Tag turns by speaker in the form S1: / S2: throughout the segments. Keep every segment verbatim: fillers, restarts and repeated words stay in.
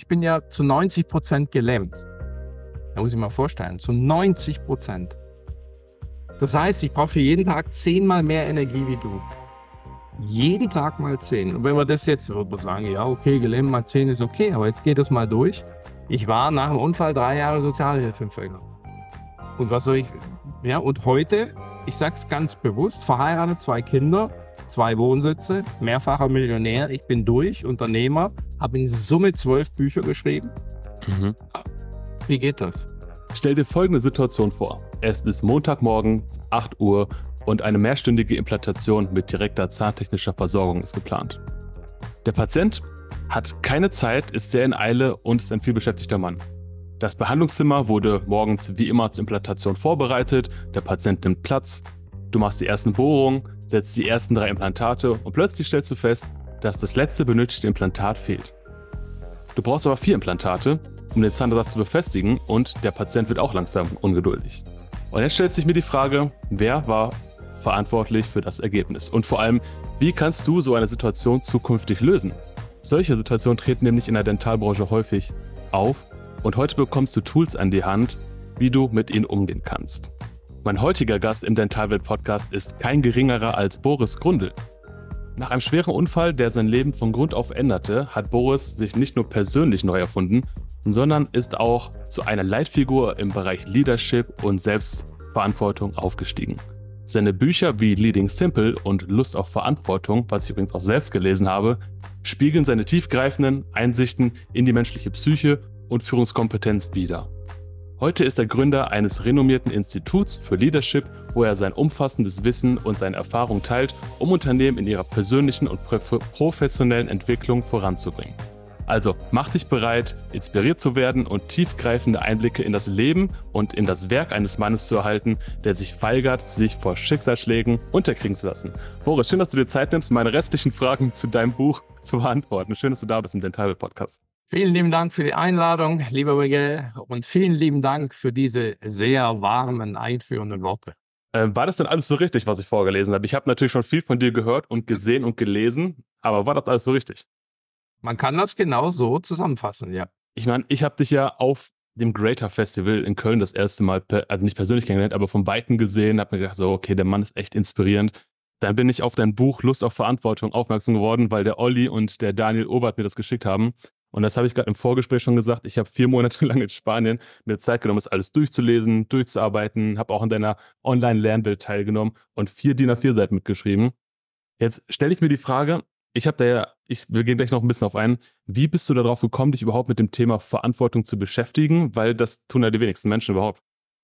S1: bin ja zu neunzig Prozent gelähmt. Da muss ich mal vorstellen, zu neunzig Prozent. Das heißt, ich brauche für jeden Tag zehnmal mehr Energie wie du. Jeden Tag mal zehn. Und wenn wir das jetzt so sagen, ja, okay, gelähmt mal zehn ist okay, aber jetzt geht das mal durch. Ich war nach dem Unfall drei Jahre Sozialhilfeempfänger. Und was soll ich, ja, und heute, ich sag's ganz bewusst, verheiratet, zwei Kinder, zwei Wohnsitze, mehrfacher Millionär, ich bin durch, Unternehmer, habe in Summe zwölf Bücher geschrieben.
S2: Mhm.
S1: Wie geht das?
S2: Stell dir folgende Situation vor. Es ist Montagmorgen, acht Uhr und eine mehrstündige Implantation mit direkter zahntechnischer Versorgung ist geplant. Der Patient hat keine Zeit, ist sehr in Eile und ist ein vielbeschäftigter Mann. Das Behandlungszimmer wurde morgens wie immer zur Implantation vorbereitet, der Patient nimmt Platz, du machst die ersten Bohrungen, setzt die ersten drei Implantate und plötzlich stellst du fest, dass das letzte benötigte Implantat fehlt. Du brauchst aber vier Implantate, um den Zahnersatz zu befestigen und der Patient wird auch langsam ungeduldig. Und jetzt stellt sich mir die Frage, wer war verantwortlich für das Ergebnis? Und vor allem, wie kannst du so eine Situation zukünftig lösen? Solche Situationen treten nämlich in der Dentalbranche häufig auf und heute bekommst du Tools an die Hand, wie du mit ihnen umgehen kannst. Mein heutiger Gast im Dentalwelt-Podcast ist kein geringerer als Boris Grundl. Nach einem schweren Unfall, der sein Leben von Grund auf änderte, hat Boris sich nicht nur persönlich neu erfunden, sondern ist auch zu einer Leitfigur im Bereich Leadership und Selbstverantwortung aufgestiegen. Seine Bücher wie Leading Simple und Lust auf Verantwortung, was ich übrigens auch selbst gelesen habe, spiegeln seine tiefgreifenden Einsichten in die menschliche Psyche und Führungskompetenz wider. Heute ist er Gründer eines renommierten Instituts für Leadership, wo er sein umfassendes Wissen und seine Erfahrung teilt, um Unternehmen in ihrer persönlichen und professionellen Entwicklung voranzubringen. Also mach dich bereit, inspiriert zu werden und tiefgreifende Einblicke in das Leben und in das Werk eines Mannes zu erhalten, der sich weigert, sich vor Schicksalsschlägen unterkriegen zu lassen. Boris, schön, dass du dir Zeit nimmst, meine restlichen Fragen zu deinem Buch zu beantworten. Schön, dass du da bist im Dentalwelt-Podcast.
S1: Vielen lieben Dank für die Einladung, lieber Miguel, und vielen lieben Dank für diese sehr warmen, einführenden Worte.
S2: Äh, war das denn alles so richtig, was ich vorgelesen habe? Ich habe natürlich schon viel von dir gehört und gesehen und gelesen, aber war das alles so richtig?
S1: Man kann das genau so zusammenfassen, ja.
S2: Ich meine, ich habe dich ja auf dem Greater Festival in Köln das erste Mal, per, also nicht persönlich kennengelernt, aber von Weitem gesehen, habe mir gedacht, so, okay, der Mann ist echt inspirierend. Dann bin ich auf dein Buch Lust auf Verantwortung aufmerksam geworden, weil der Olli und der Daniel Obert mir das geschickt haben. Und das habe ich gerade im Vorgespräch schon gesagt. Ich habe vier Monate lang in Spanien mir Zeit genommen, das alles durchzulesen, durchzuarbeiten, habe auch an deiner Online-Lernwelt teilgenommen und vier D I N A vier Seiten mitgeschrieben. Jetzt stelle ich mir die Frage, ich habe da ja, ich, wir gehen gleich noch ein bisschen auf ein, wie bist du darauf gekommen, dich überhaupt mit dem Thema Verantwortung zu beschäftigen? Weil das tun ja die wenigsten Menschen überhaupt.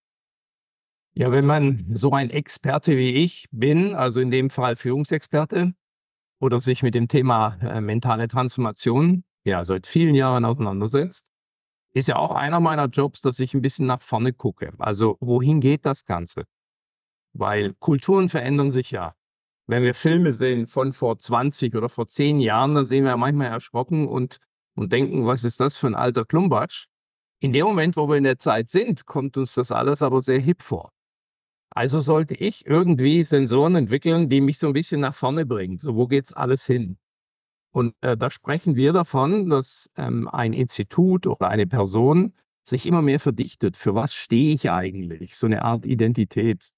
S1: Ja, wenn man so ein Experte wie ich bin, also in dem Fall Führungsexperte, oder sich mit dem Thema äh, mentale Transformation ja seit vielen Jahren auseinandersetzt, ist ja auch einer meiner Jobs, dass ich ein bisschen nach vorne gucke. Also wohin geht das Ganze? Weil Kulturen verändern sich ja. Wenn wir Filme sehen von vor zwanzig oder vor zehn Jahren, dann sehen wir manchmal erschrocken und, und denken, was ist das für ein alter Klumpatsch? In dem Moment, wo wir in der Zeit sind, kommt uns das alles aber sehr hip vor. Also sollte ich irgendwie Sensoren entwickeln, die mich so ein bisschen nach vorne bringen. So, wo geht's alles hin? Und äh, da sprechen wir davon, dass ähm, ein Institut oder eine Person sich immer mehr verdichtet. Für was stehe ich eigentlich? So eine Art Identität.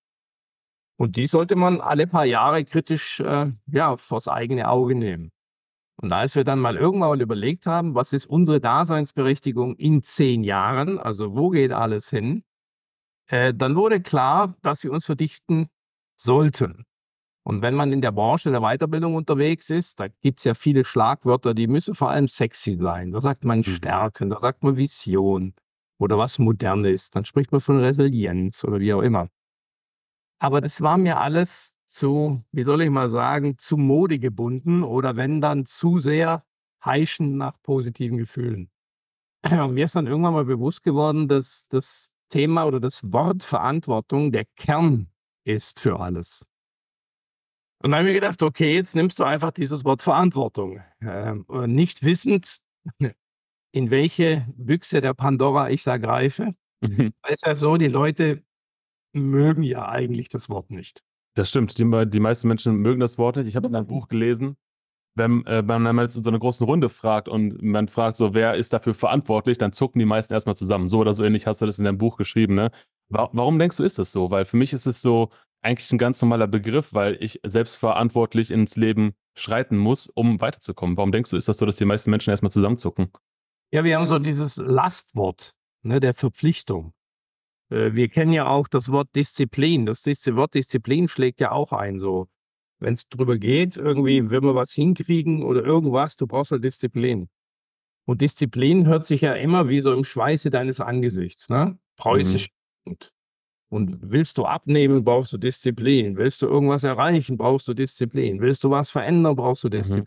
S1: Und die sollte man alle paar Jahre kritisch äh, ja, vors eigene Auge nehmen. Und als wir dann mal irgendwann mal überlegt haben, was ist unsere Daseinsberechtigung in zehn Jahren, also wo geht alles hin, äh, dann wurde klar, dass wir uns verdichten sollten. Und wenn man in der Branche der Weiterbildung unterwegs ist, da gibt's ja viele Schlagwörter, die müssen vor allem sexy sein. Da sagt man Stärken, da sagt man Vision oder was Modernes, dann spricht man von Resilienz oder wie auch immer. Aber das war mir alles zu, wie soll ich mal sagen, zu Mode gebunden oder wenn dann zu sehr heischend nach positiven Gefühlen. Und mir ist dann irgendwann mal bewusst geworden, dass das Thema oder das Wort Verantwortung der Kern ist für alles. Und dann habe ich mir gedacht, okay, jetzt nimmst du einfach dieses Wort Verantwortung. Ähm, nicht wissend, in welche Büchse der Pandora ich da greife.
S2: Mhm.
S1: Es ist ja so, die Leute mögen ja eigentlich das Wort nicht.
S2: Das stimmt, die, die meisten Menschen mögen das Wort nicht. Ich habe in deinem Buch gelesen, wenn, äh, wenn man jetzt in so einer großen Runde fragt und man fragt so, wer ist dafür verantwortlich, dann zucken die meisten erstmal zusammen. So oder so ähnlich hast du das in deinem Buch geschrieben, ne? Wa warum denkst du, ist das so? Weil für mich ist es so eigentlich ein ganz normaler Begriff, weil ich selbstverantwortlich ins Leben schreiten muss, um weiterzukommen. Warum denkst du, ist das so, dass die meisten Menschen erstmal zusammenzucken?
S1: Ja, wir haben so dieses Lastwort, ne, der Verpflichtung. Äh, wir kennen ja auch das Wort Disziplin. Das Dis Wort Disziplin schlägt ja auch ein, so. Wenn es drüber geht, irgendwie, wenn wir was hinkriegen oder irgendwas, du brauchst halt Disziplin. Und Disziplin hört sich ja immer wie so im Schweiße deines Angesichts, ne?
S2: Mhm.
S1: Preußisch. Und, und willst du abnehmen, brauchst du Disziplin. Willst du irgendwas erreichen, brauchst du Disziplin. Willst du was verändern, brauchst du
S2: Mhm.
S1: Disziplin.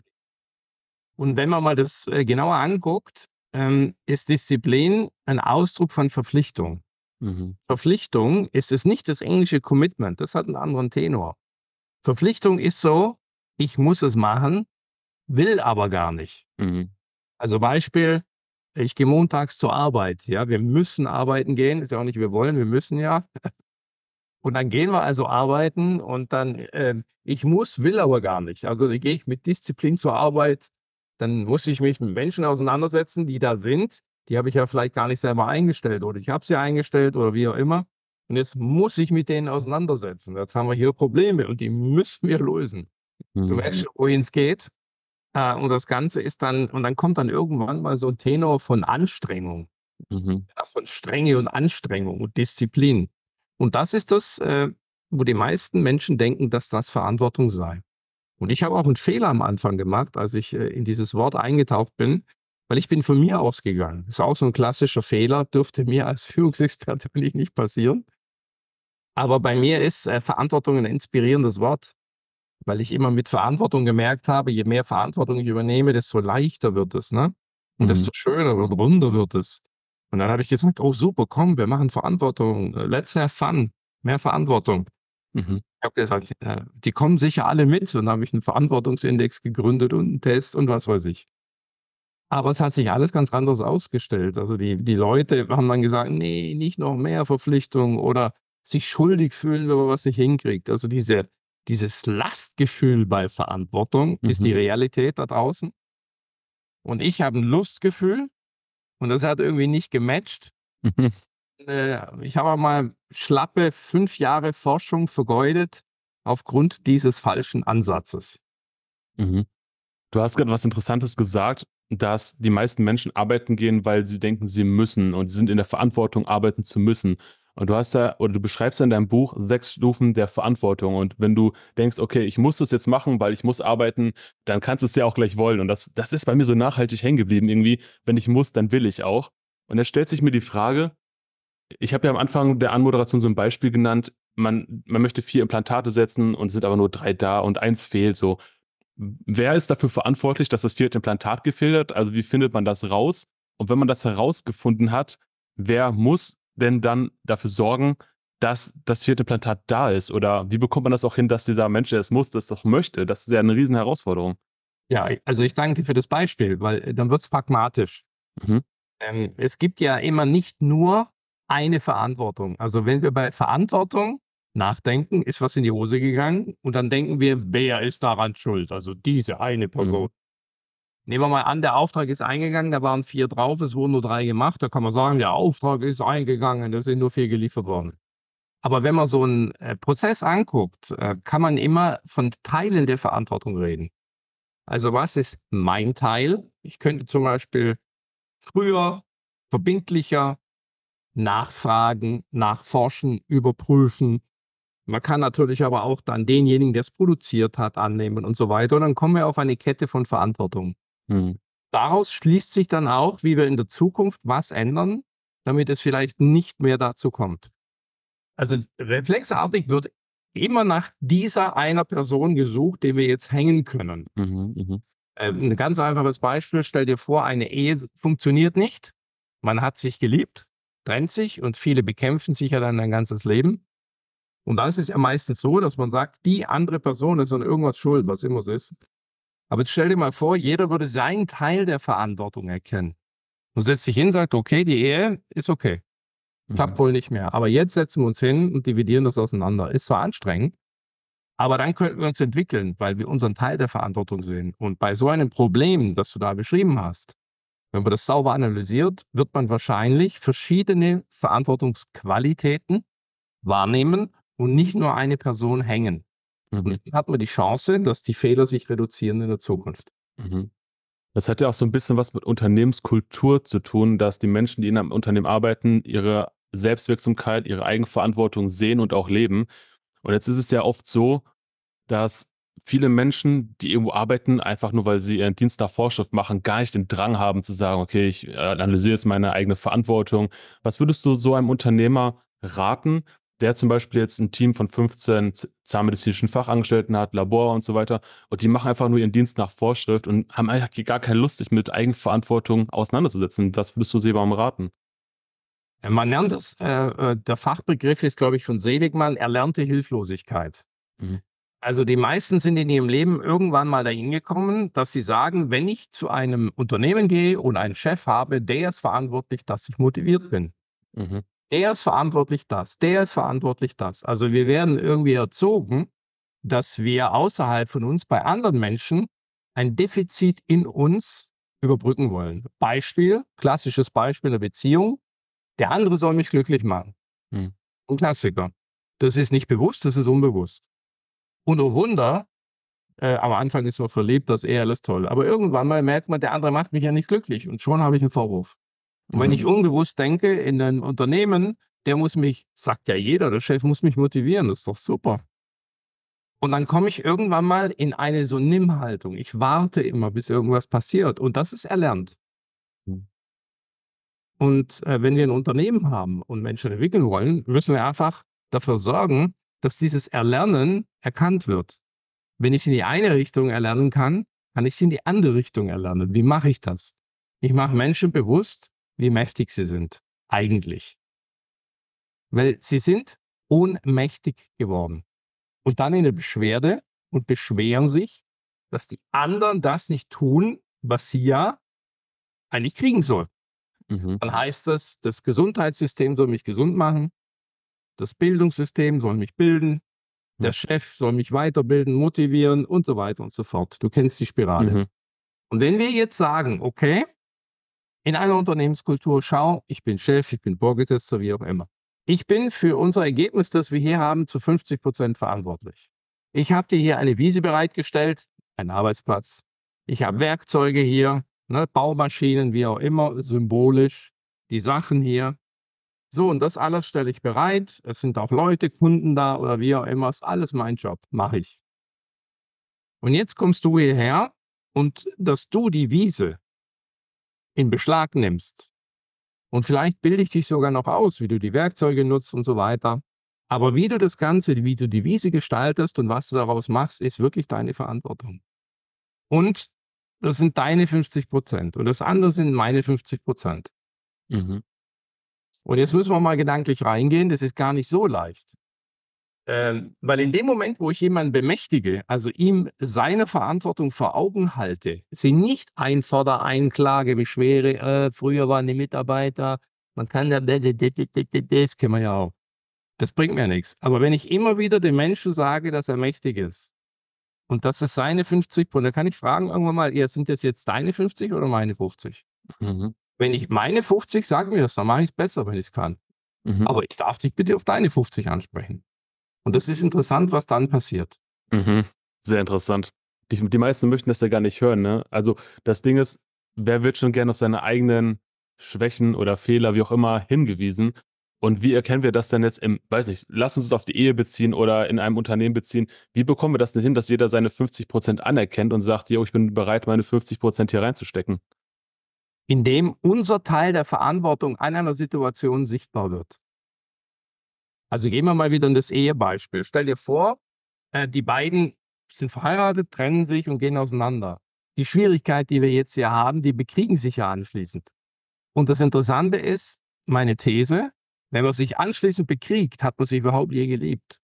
S1: Und wenn man mal das äh, genauer anguckt, ähm, ist Disziplin ein Ausdruck von Verpflichtung.
S2: Mhm.
S1: Verpflichtung ist es nicht das englische Commitment, das hat einen anderen Tenor. Verpflichtung ist so, ich muss es machen, will aber gar nicht.
S2: Mhm.
S1: Also Beispiel, ich gehe montags zur Arbeit. Ja, wir müssen arbeiten gehen, ist ja auch nicht, wir wollen, wir müssen ja. Und dann gehen wir also arbeiten und dann, äh, ich muss, will aber gar nicht. Also dann gehe ich mit Disziplin zur Arbeit, dann muss ich mich mit Menschen auseinandersetzen, die da sind. Die habe ich ja vielleicht gar nicht selber eingestellt oder ich habe sie eingestellt oder wie auch immer. Und jetzt muss ich mit denen auseinandersetzen. Jetzt haben wir hier Probleme und die müssen wir lösen. Du
S2: Mhm.
S1: merkst schon, wohin es geht. Äh, und das Ganze ist dann, und dann kommt dann irgendwann mal so ein Tenor von Anstrengung,
S2: Mhm.
S1: ja, von Strenge und Anstrengung und Disziplin. Und das ist das, äh, wo die meisten Menschen denken, dass das Verantwortung sei. Und ich habe auch einen Fehler am Anfang gemacht, als ich äh, in dieses Wort eingetaucht bin, weil ich bin von mir ausgegangen. Das ist auch so ein klassischer Fehler, dürfte mir als Führungsexperte eigentlich nicht passieren. Aber bei mir ist äh, Verantwortung ein inspirierendes Wort, weil ich immer mit Verantwortung gemerkt habe, je mehr Verantwortung ich übernehme, desto leichter wird es, ne? Und
S2: Mhm.
S1: desto schöner und runder wird es. Und dann habe ich gesagt, oh super, komm, wir machen Verantwortung. Äh, Let's have fun. Mehr Verantwortung.
S2: Mhm.
S1: Ich habe gesagt, äh, die kommen sicher alle mit. Und dann habe ich einen Verantwortungsindex gegründet und einen Test und was weiß ich. Aber es hat sich alles ganz anders ausgestellt. Also die, die Leute haben dann gesagt, nee, nicht noch mehr Verpflichtung oder sich schuldig fühlen, wenn man was nicht hinkriegt. Also diese, dieses Lastgefühl bei Verantwortung ist die
S2: Mhm.
S1: Realität da draußen. Und ich habe ein Lustgefühl und das hat irgendwie nicht gematcht.
S2: Mhm.
S1: Äh, ich habe mal schlappe fünf Jahre Forschung vergeudet aufgrund dieses falschen Ansatzes.
S2: Mhm. Du hast gerade was Interessantes gesagt, dass die meisten Menschen arbeiten gehen, weil sie denken, sie müssen und sie sind in der Verantwortung, arbeiten zu müssen. Und du hast ja, oder du beschreibst ja in deinem Buch sechs Stufen der Verantwortung. Und wenn du denkst, okay, ich muss das jetzt machen, weil ich muss arbeiten, dann kannst du es ja auch gleich wollen. Und das, das ist bei mir so nachhaltig hängen geblieben irgendwie. Wenn ich muss, dann will ich auch. Und dann stellt sich mir die Frage, ich habe ja am Anfang der Anmoderation so ein Beispiel genannt, man, man möchte vier Implantate setzen und es sind aber nur drei da und eins fehlt so. Wer ist dafür verantwortlich, dass das vierte Implantat gefehlt hat? Also wie findet man das raus? Und wenn man das herausgefunden hat, wer muss denn dann dafür sorgen, dass das vierte Implantat da ist? Oder wie bekommt man das auch hin, dass dieser Mensch, der es muss, das doch möchte? Das ist ja eine riesen Herausforderung.
S1: Ja, also ich danke dir für das Beispiel, weil äh, dann wird es pragmatisch.
S2: Mhm.
S1: Ähm, es gibt ja immer nicht nur eine Verantwortung. Also wenn wir bei Verantwortung nachdenken, ist was in die Hose gegangen und dann denken wir, wer ist daran schuld? Also diese eine Person.
S2: Mhm.
S1: Nehmen wir mal an, der Auftrag ist eingegangen, da waren vier drauf, es wurden nur drei gemacht. Da kann man sagen, der Auftrag ist eingegangen, da sind nur vier geliefert worden. Aber wenn man so einen äh, Prozess anguckt, äh, kann man immer von Teilen der Verantwortung reden. Also was ist mein Teil? Ich könnte zum Beispiel früher, verbindlicher nachfragen, nachforschen, überprüfen. Man kann natürlich aber auch dann denjenigen, der es produziert hat, annehmen und so weiter. Und dann kommen wir auf eine Kette von Verantwortung.
S2: Mhm.
S1: Daraus schließt sich dann auch, wie wir in der Zukunft was ändern, damit es vielleicht nicht mehr dazu kommt. Also reflexartig wird immer nach dieser einer Person gesucht, die wir jetzt hängen können.
S2: Mhm. Mhm.
S1: Ähm, ein ganz einfaches Beispiel, stell dir vor, eine Ehe funktioniert nicht. Man hat sich geliebt, trennt sich und viele bekämpfen sich ja dann ein ganzes Leben. Und dann ist es ja meistens so, dass man sagt, die andere Person ist an irgendwas schuld, was immer es ist. Aber jetzt stell dir mal vor, jeder würde seinen Teil der Verantwortung erkennen. Und setzt sich hin und sagt, okay, die Ehe ist okay. Klappt
S2: Mhm.
S1: wohl nicht mehr. Aber jetzt setzen wir uns hin und dividieren das auseinander. Ist zwar anstrengend, Aber dann könnten wir uns entwickeln, weil wir unseren Teil der Verantwortung sehen. Und bei so einem Problem, das du da beschrieben hast, wenn man das sauber analysiert, wird man wahrscheinlich verschiedene Verantwortungsqualitäten wahrnehmen und nicht nur eine Person hängen.
S2: Mhm.
S1: Und dann hat man die Chance, dass die Fehler sich reduzieren in der Zukunft.
S2: Mhm. Das hat ja auch so ein bisschen was mit Unternehmenskultur zu tun, dass die Menschen, die in einem Unternehmen arbeiten, ihre Selbstwirksamkeit, ihre Eigenverantwortung sehen und auch leben. Und jetzt ist es ja oft so, dass viele Menschen, die irgendwo arbeiten, einfach nur, weil sie ihren Dienst nach Vorschrift machen, gar nicht den Drang haben zu sagen: „Okay, ich, äh, analysiere jetzt meine eigene Verantwortung.“ Was würdest du so einem Unternehmer raten, der zum Beispiel jetzt ein Team von fünfzehn z zahnmedizinischen Fachangestellten hat, Labor und so weiter, und die machen einfach nur ihren Dienst nach Vorschrift und haben eigentlich gar keine Lust, sich mit Eigenverantwortung auseinanderzusetzen. Was würdest du jemandem raten?
S1: Man lernt das, äh, äh, der Fachbegriff ist, glaube ich, von Seligmann, erlernte Hilflosigkeit.
S2: Mhm.
S1: Also die meisten sind in ihrem Leben irgendwann mal dahin gekommen, dass sie sagen, wenn ich zu einem Unternehmen gehe und einen Chef habe, der ist verantwortlich, dass ich motiviert bin.
S2: Mhm.
S1: Der ist verantwortlich das, der ist verantwortlich das. Also wir werden irgendwie erzogen, dass wir außerhalb von uns bei anderen Menschen ein Defizit in uns überbrücken wollen. Beispiel, klassisches Beispiel der Beziehung. Der andere soll mich glücklich machen.
S2: Mhm.
S1: Ein Klassiker. Das ist nicht bewusst, das ist unbewusst. Und oh Wunder, äh, am Anfang ist man verliebt, das ist eh alles toll. Aber irgendwann mal merkt man, der andere macht mich ja nicht glücklich und schon habe ich einen Vorwurf. Und wenn
S2: Mhm.
S1: ich unbewusst denke, in einem Unternehmen, der muss mich, sagt ja jeder, der Chef muss mich motivieren, das ist doch super. Und dann komme ich irgendwann mal in eine so Nimm-Haltung. Ich warte immer, bis irgendwas passiert. Und das ist erlernt.
S2: Mhm.
S1: Und äh, wenn wir ein Unternehmen haben und Menschen entwickeln wollen, müssen wir einfach dafür sorgen, dass dieses Erlernen erkannt wird. Wenn ich es in die eine Richtung erlernen kann, kann ich es in die andere Richtung erlernen. Wie mache ich das? Ich mache Menschen bewusst, wie mächtig sie sind. Eigentlich. Weil sie sind ohnmächtig geworden. Und dann in der Beschwerde und beschweren sich, dass die anderen das nicht tun, was sie ja eigentlich kriegen sollen.
S2: Mhm.
S1: Dann heißt das, das Gesundheitssystem soll mich gesund machen, das Bildungssystem soll mich bilden, der
S2: Mhm.
S1: Chef soll mich weiterbilden, motivieren und so weiter und so fort. Du kennst die Spirale.
S2: Mhm.
S1: Und wenn wir jetzt sagen, okay, in einer Unternehmenskultur, schau, ich bin Chef, ich bin Vorgesetzter, wie auch immer. Ich bin für unser Ergebnis, das wir hier haben, zu fünfzig Prozent verantwortlich. Ich habe dir hier eine Wiese bereitgestellt, einen Arbeitsplatz. Ich habe Werkzeuge hier, ne, Baumaschinen, wie auch immer, symbolisch, die Sachen hier. So, und das alles stelle ich bereit. Es sind auch Leute, Kunden da oder wie auch immer. Ist alles mein Job, mache ich. Und jetzt kommst du hierher und dass du die Wiese in Beschlag nimmst. Und vielleicht bilde ich dich sogar noch aus, wie du die Werkzeuge nutzt und so weiter. Aber wie du das Ganze, wie du die Wiese gestaltest und was du daraus machst, ist wirklich deine Verantwortung. Und das sind deine fünfzig Prozent und das andere sind meine fünfzig Prozent.
S2: Mhm.
S1: Und jetzt müssen wir mal gedanklich reingehen, das ist gar nicht so leicht. Ähm, weil in dem Moment, wo ich jemanden bemächtige, also ihm seine Verantwortung vor Augen halte, sie nicht einfordere, einklage, beschwere, äh, früher waren die Mitarbeiter, man kann ja, das kennen wir ja auch. Das bringt mir nichts. Aber wenn ich immer wieder dem Menschen sage, dass er mächtig ist und das ist seine fünfzig Prozent, dann kann ich fragen irgendwann mal, ja, sind das jetzt deine fünfzig oder meine fünfzig?
S2: Mhm.
S1: Wenn ich meine fünfzig, sag mir das, dann mache ich es besser, wenn ich es kann.
S2: Mhm.
S1: Aber ich darf dich bitte auf deine fünfzig ansprechen. Und das ist interessant, was dann passiert.
S2: Mhm. Sehr interessant. Die die meisten möchten das ja gar nicht hören, ne? Also, das Ding ist, wer wird schon gern auf seine eigenen Schwächen oder Fehler, wie auch immer, hingewiesen? Und wie erkennen wir das denn jetzt im weiß nicht, lass uns es auf die Ehe beziehen oder in einem Unternehmen beziehen. Wie bekommen wir das denn hin, dass jeder seine fünfzig Prozent anerkennt und sagt: „Jo, ich bin bereit, meine fünfzig Prozent hier reinzustecken?“
S1: Indem unser Teil der Verantwortung an einer Situation sichtbar wird. Also gehen wir mal wieder in das Ehebeispiel. Stell dir vor, äh, die beiden sind verheiratet, trennen sich und gehen auseinander. Die Schwierigkeit, die wir jetzt hier haben, die bekriegen sich ja anschließend. Und das Interessante ist, meine These, wenn man sich anschließend bekriegt, hat man sich überhaupt je geliebt.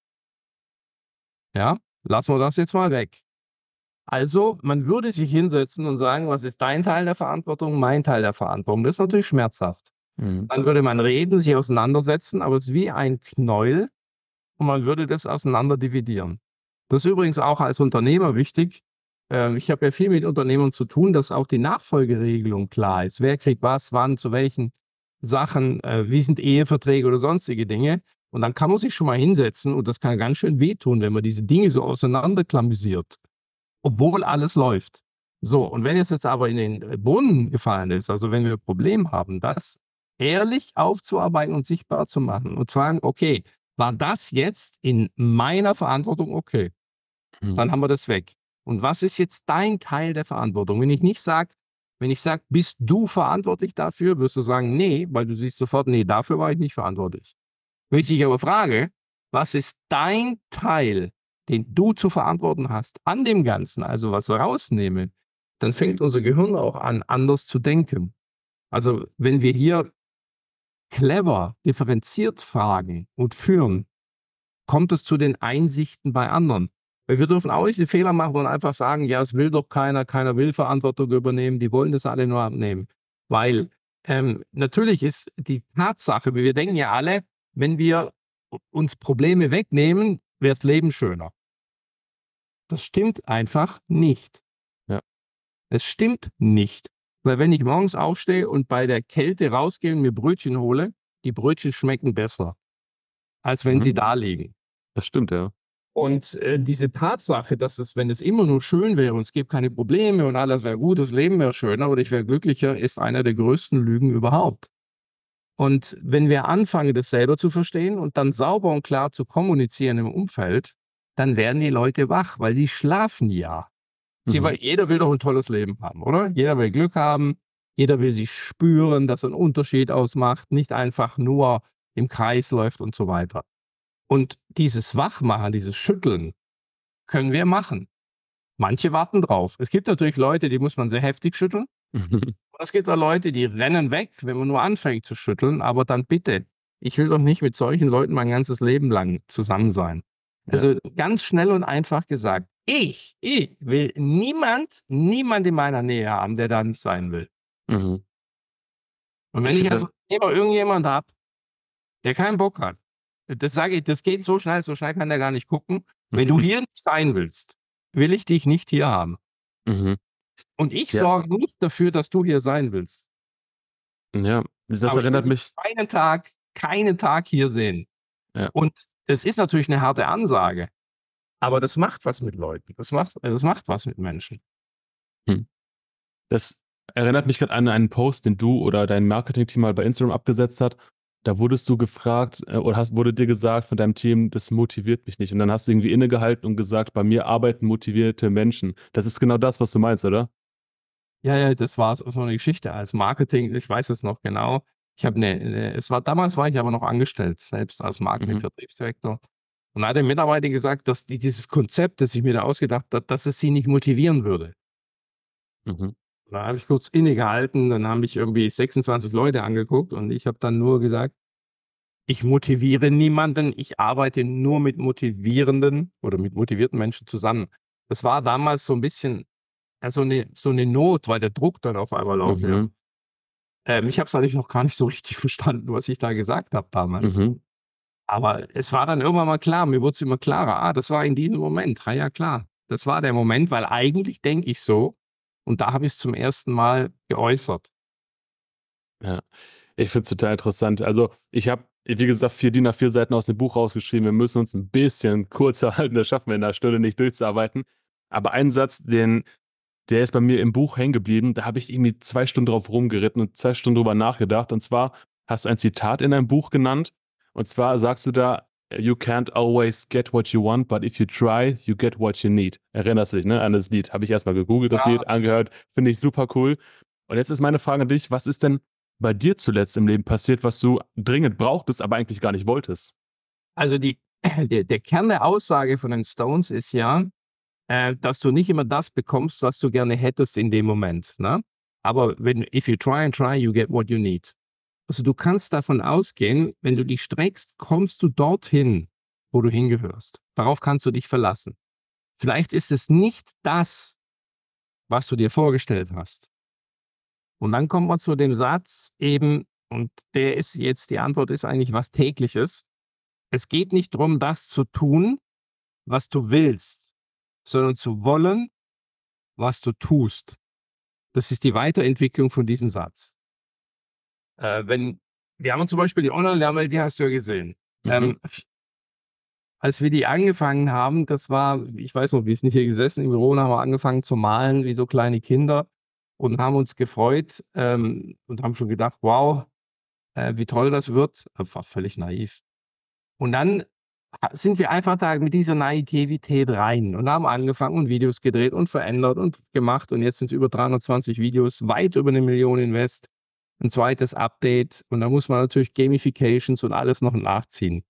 S1: Ja, lassen wir das jetzt mal weg. Also, man würde sich hinsetzen und sagen, was ist dein Teil der Verantwortung, mein Teil der Verantwortung. Das ist natürlich schmerzhaft.
S2: Mhm.
S1: Dann würde man reden, sich auseinandersetzen, aber es ist wie ein Knäuel und man würde das auseinander dividieren. Das ist übrigens auch als Unternehmer wichtig. Ähm, ich habe ja viel mit Unternehmern zu tun, dass auch die Nachfolgeregelung klar ist. Wer kriegt was, wann, zu welchen Sachen, äh, wie sind Eheverträge oder sonstige Dinge. Und dann kann man sich schon mal hinsetzen und das kann ganz schön wehtun, wenn man diese Dinge so auseinanderklamüsiert, obwohl alles läuft. So, und wenn es jetzt aber in den Boden gefallen ist, also wenn wir ein Problem haben, das ehrlich aufzuarbeiten und sichtbar zu machen und zu sagen, okay, war das jetzt in meiner Verantwortung? Okay,
S2: Mhm.
S1: dann haben wir das weg. Und was ist jetzt dein Teil der Verantwortung? Wenn ich nicht sage, wenn ich sage, bist du verantwortlich dafür, wirst du sagen, nee, weil du siehst sofort, nee, dafür war ich nicht verantwortlich. Wenn ich dich aber frage, was ist dein Teil, den du zu verantworten hast an dem Ganzen, also was wir rausnehmen, dann fängt unser Gehirn auch an, anders zu denken. Also wenn wir hier clever, differenziert fragen und führen, kommt es zu den Einsichten bei anderen. Weil wir dürfen auch nicht den Fehler machen und einfach sagen, ja, es will doch keiner, keiner will Verantwortung übernehmen, die wollen das alle nur abnehmen. Weil ähm, natürlich ist die Tatsache, wir denken ja alle, wenn wir uns Probleme wegnehmen, wird das Leben schöner. Das stimmt einfach nicht.
S2: Ja.
S1: Es stimmt nicht. Weil wenn ich morgens aufstehe und bei der Kälte rausgehe und mir Brötchen hole, die Brötchen schmecken besser, als wenn
S2: Mhm.
S1: sie da liegen.
S2: Das stimmt, ja.
S1: Und äh, diese Tatsache, dass es, wenn es immer nur schön wäre und es gibt keine Probleme und alles wäre gut, das Leben wäre schöner oder ich wäre glücklicher, ist einer der größten Lügen überhaupt. Und wenn wir anfangen, das selber zu verstehen und dann sauber und klar zu kommunizieren im Umfeld, dann werden die Leute wach, weil die schlafen ja. Sie,
S2: Mhm.
S1: weil jeder will doch ein tolles Leben haben, oder? Jeder will Glück haben, jeder will sich spüren, dass er einen Unterschied ausmacht, nicht einfach nur im Kreis läuft und so weiter. Und dieses Wachmachen, dieses Schütteln können wir machen. Manche warten drauf. Es gibt natürlich Leute, die muss man sehr heftig schütteln.
S2: Mhm.
S1: Und es gibt auch Leute, die rennen weg, wenn man nur anfängt zu schütteln. Aber dann bitte, ich will doch nicht mit solchen Leuten mein ganzes Leben lang zusammen sein. Also ganz schnell und einfach gesagt, ich, ich will niemand, niemand in meiner Nähe haben, der da nicht sein will.
S2: Mhm.
S1: Und wenn
S2: Ich
S1: ich
S2: finde
S1: also
S2: das,
S1: immer irgendjemand habe, der keinen Bock hat, das sage ich, das geht so schnell, so schnell kann der gar nicht gucken. Wenn du hier nicht sein willst, will ich dich nicht hier haben.
S2: Mhm.
S1: Und ich
S2: Ja.
S1: sorge nicht dafür, dass du hier sein willst.
S2: Ja, das
S1: Aber ich will
S2: erinnert
S1: dich
S2: mich.
S1: keinen Tag, keinen Tag hier sehen.
S2: Ja.
S1: Und es ist natürlich eine harte Ansage, aber das macht was mit Leuten. Das macht, das macht was mit Menschen.
S2: Hm. Das erinnert mich gerade an einen Post, den du oder dein Marketing-Team mal bei Instagram abgesetzt hat. Da wurdest du gefragt äh, oder hast, wurde dir gesagt von deinem Team, das motiviert mich nicht. Und dann hast du irgendwie innegehalten und gesagt, bei mir arbeiten motivierte Menschen. Das ist genau das, was du meinst, oder?
S1: Ja, ja, das war so eine Geschichte als Marketing. Ich weiß es noch genau. Ich habe eine, eine, es war damals war ich aber noch angestellt, selbst als
S2: Mhm.
S1: Marketing-Vertriebsdirektor. Und da hat der Mitarbeiter gesagt, dass die, dieses Konzept, das ich mir da ausgedacht habe, dass es sie nicht motivieren würde.
S2: Mhm.
S1: Da habe ich kurz innegehalten, dann haben mich irgendwie sechsundzwanzig Leute angeguckt und ich habe dann nur gesagt, ich motiviere niemanden, ich arbeite nur mit motivierenden oder mit motivierten Menschen zusammen. Das war damals so ein bisschen also eine, so eine Not, weil der Druck dann auf einmal aufhört.
S2: Mhm.
S1: Ähm, ich habe es eigentlich noch gar nicht so richtig verstanden, was ich da gesagt habe damals.
S2: Mhm.
S1: Aber es war dann irgendwann mal klar, mir wurde es immer klarer, ah, das war in diesem Moment, ah, ja klar, das war der Moment, weil eigentlich denke ich so und da habe ich es zum ersten Mal geäußert.
S2: Ja, ich finde es total interessant. Also, ich habe, wie gesagt, vier D I N A vier Seiten aus dem Buch rausgeschrieben. Wir müssen uns ein bisschen kurzer halten, das schaffen wir in einer Stunde nicht durchzuarbeiten. Aber ein Satz, den, der ist bei mir im Buch hängen geblieben. Da habe ich irgendwie zwei Stunden drauf rumgeritten und zwei Stunden drüber nachgedacht. Und zwar hast du ein Zitat in deinem Buch genannt. Und zwar sagst du da, You can't always get what you want, but if you try, you get what you need. Erinnerst du dich, ne, an das Lied? Habe ich erstmal gegoogelt, das
S1: Ja,
S2: Lied, angehört. Finde ich super cool. Und jetzt ist meine Frage an dich, was ist denn bei dir zuletzt im Leben passiert, was du dringend brauchtest, aber eigentlich gar nicht wolltest?
S1: also die, der, der Kern der Aussage von den Stones ist ja, äh, dass du nicht immer das bekommst, was du gerne hättest in dem Moment. Ne? Aber wenn, if you try and try, you get what you need. Also du kannst davon ausgehen, wenn du dich streckst, kommst du dorthin, wo du hingehörst. Darauf kannst du dich verlassen. Vielleicht ist es nicht das, was du dir vorgestellt hast. Und dann kommt man zu dem Satz eben, und der ist jetzt, die Antwort ist eigentlich was Tägliches. Es geht nicht darum, das zu tun, was du willst, sondern zu wollen, was du tust. Das ist die Weiterentwicklung von diesem Satz. Äh, wenn, wir haben zum Beispiel die Online-Lernwelt, die hast du ja gesehen.
S2: Mhm.
S1: Ähm, als wir die angefangen haben, das war, ich weiß noch, wir sind hier gesessen im Büro und haben angefangen zu malen wie so kleine Kinder und haben uns gefreut ähm, und haben schon gedacht, wow, äh, wie toll das wird. Das war völlig naiv. Und dann sind wir einfach da mit dieser Naivität rein und haben angefangen und Videos gedreht und verändert und gemacht. Und jetzt sind es über dreihundertzwanzig Videos, weit über eine Million Invest, ein zweites Update. Und da muss man natürlich Gamifications und alles noch nachziehen.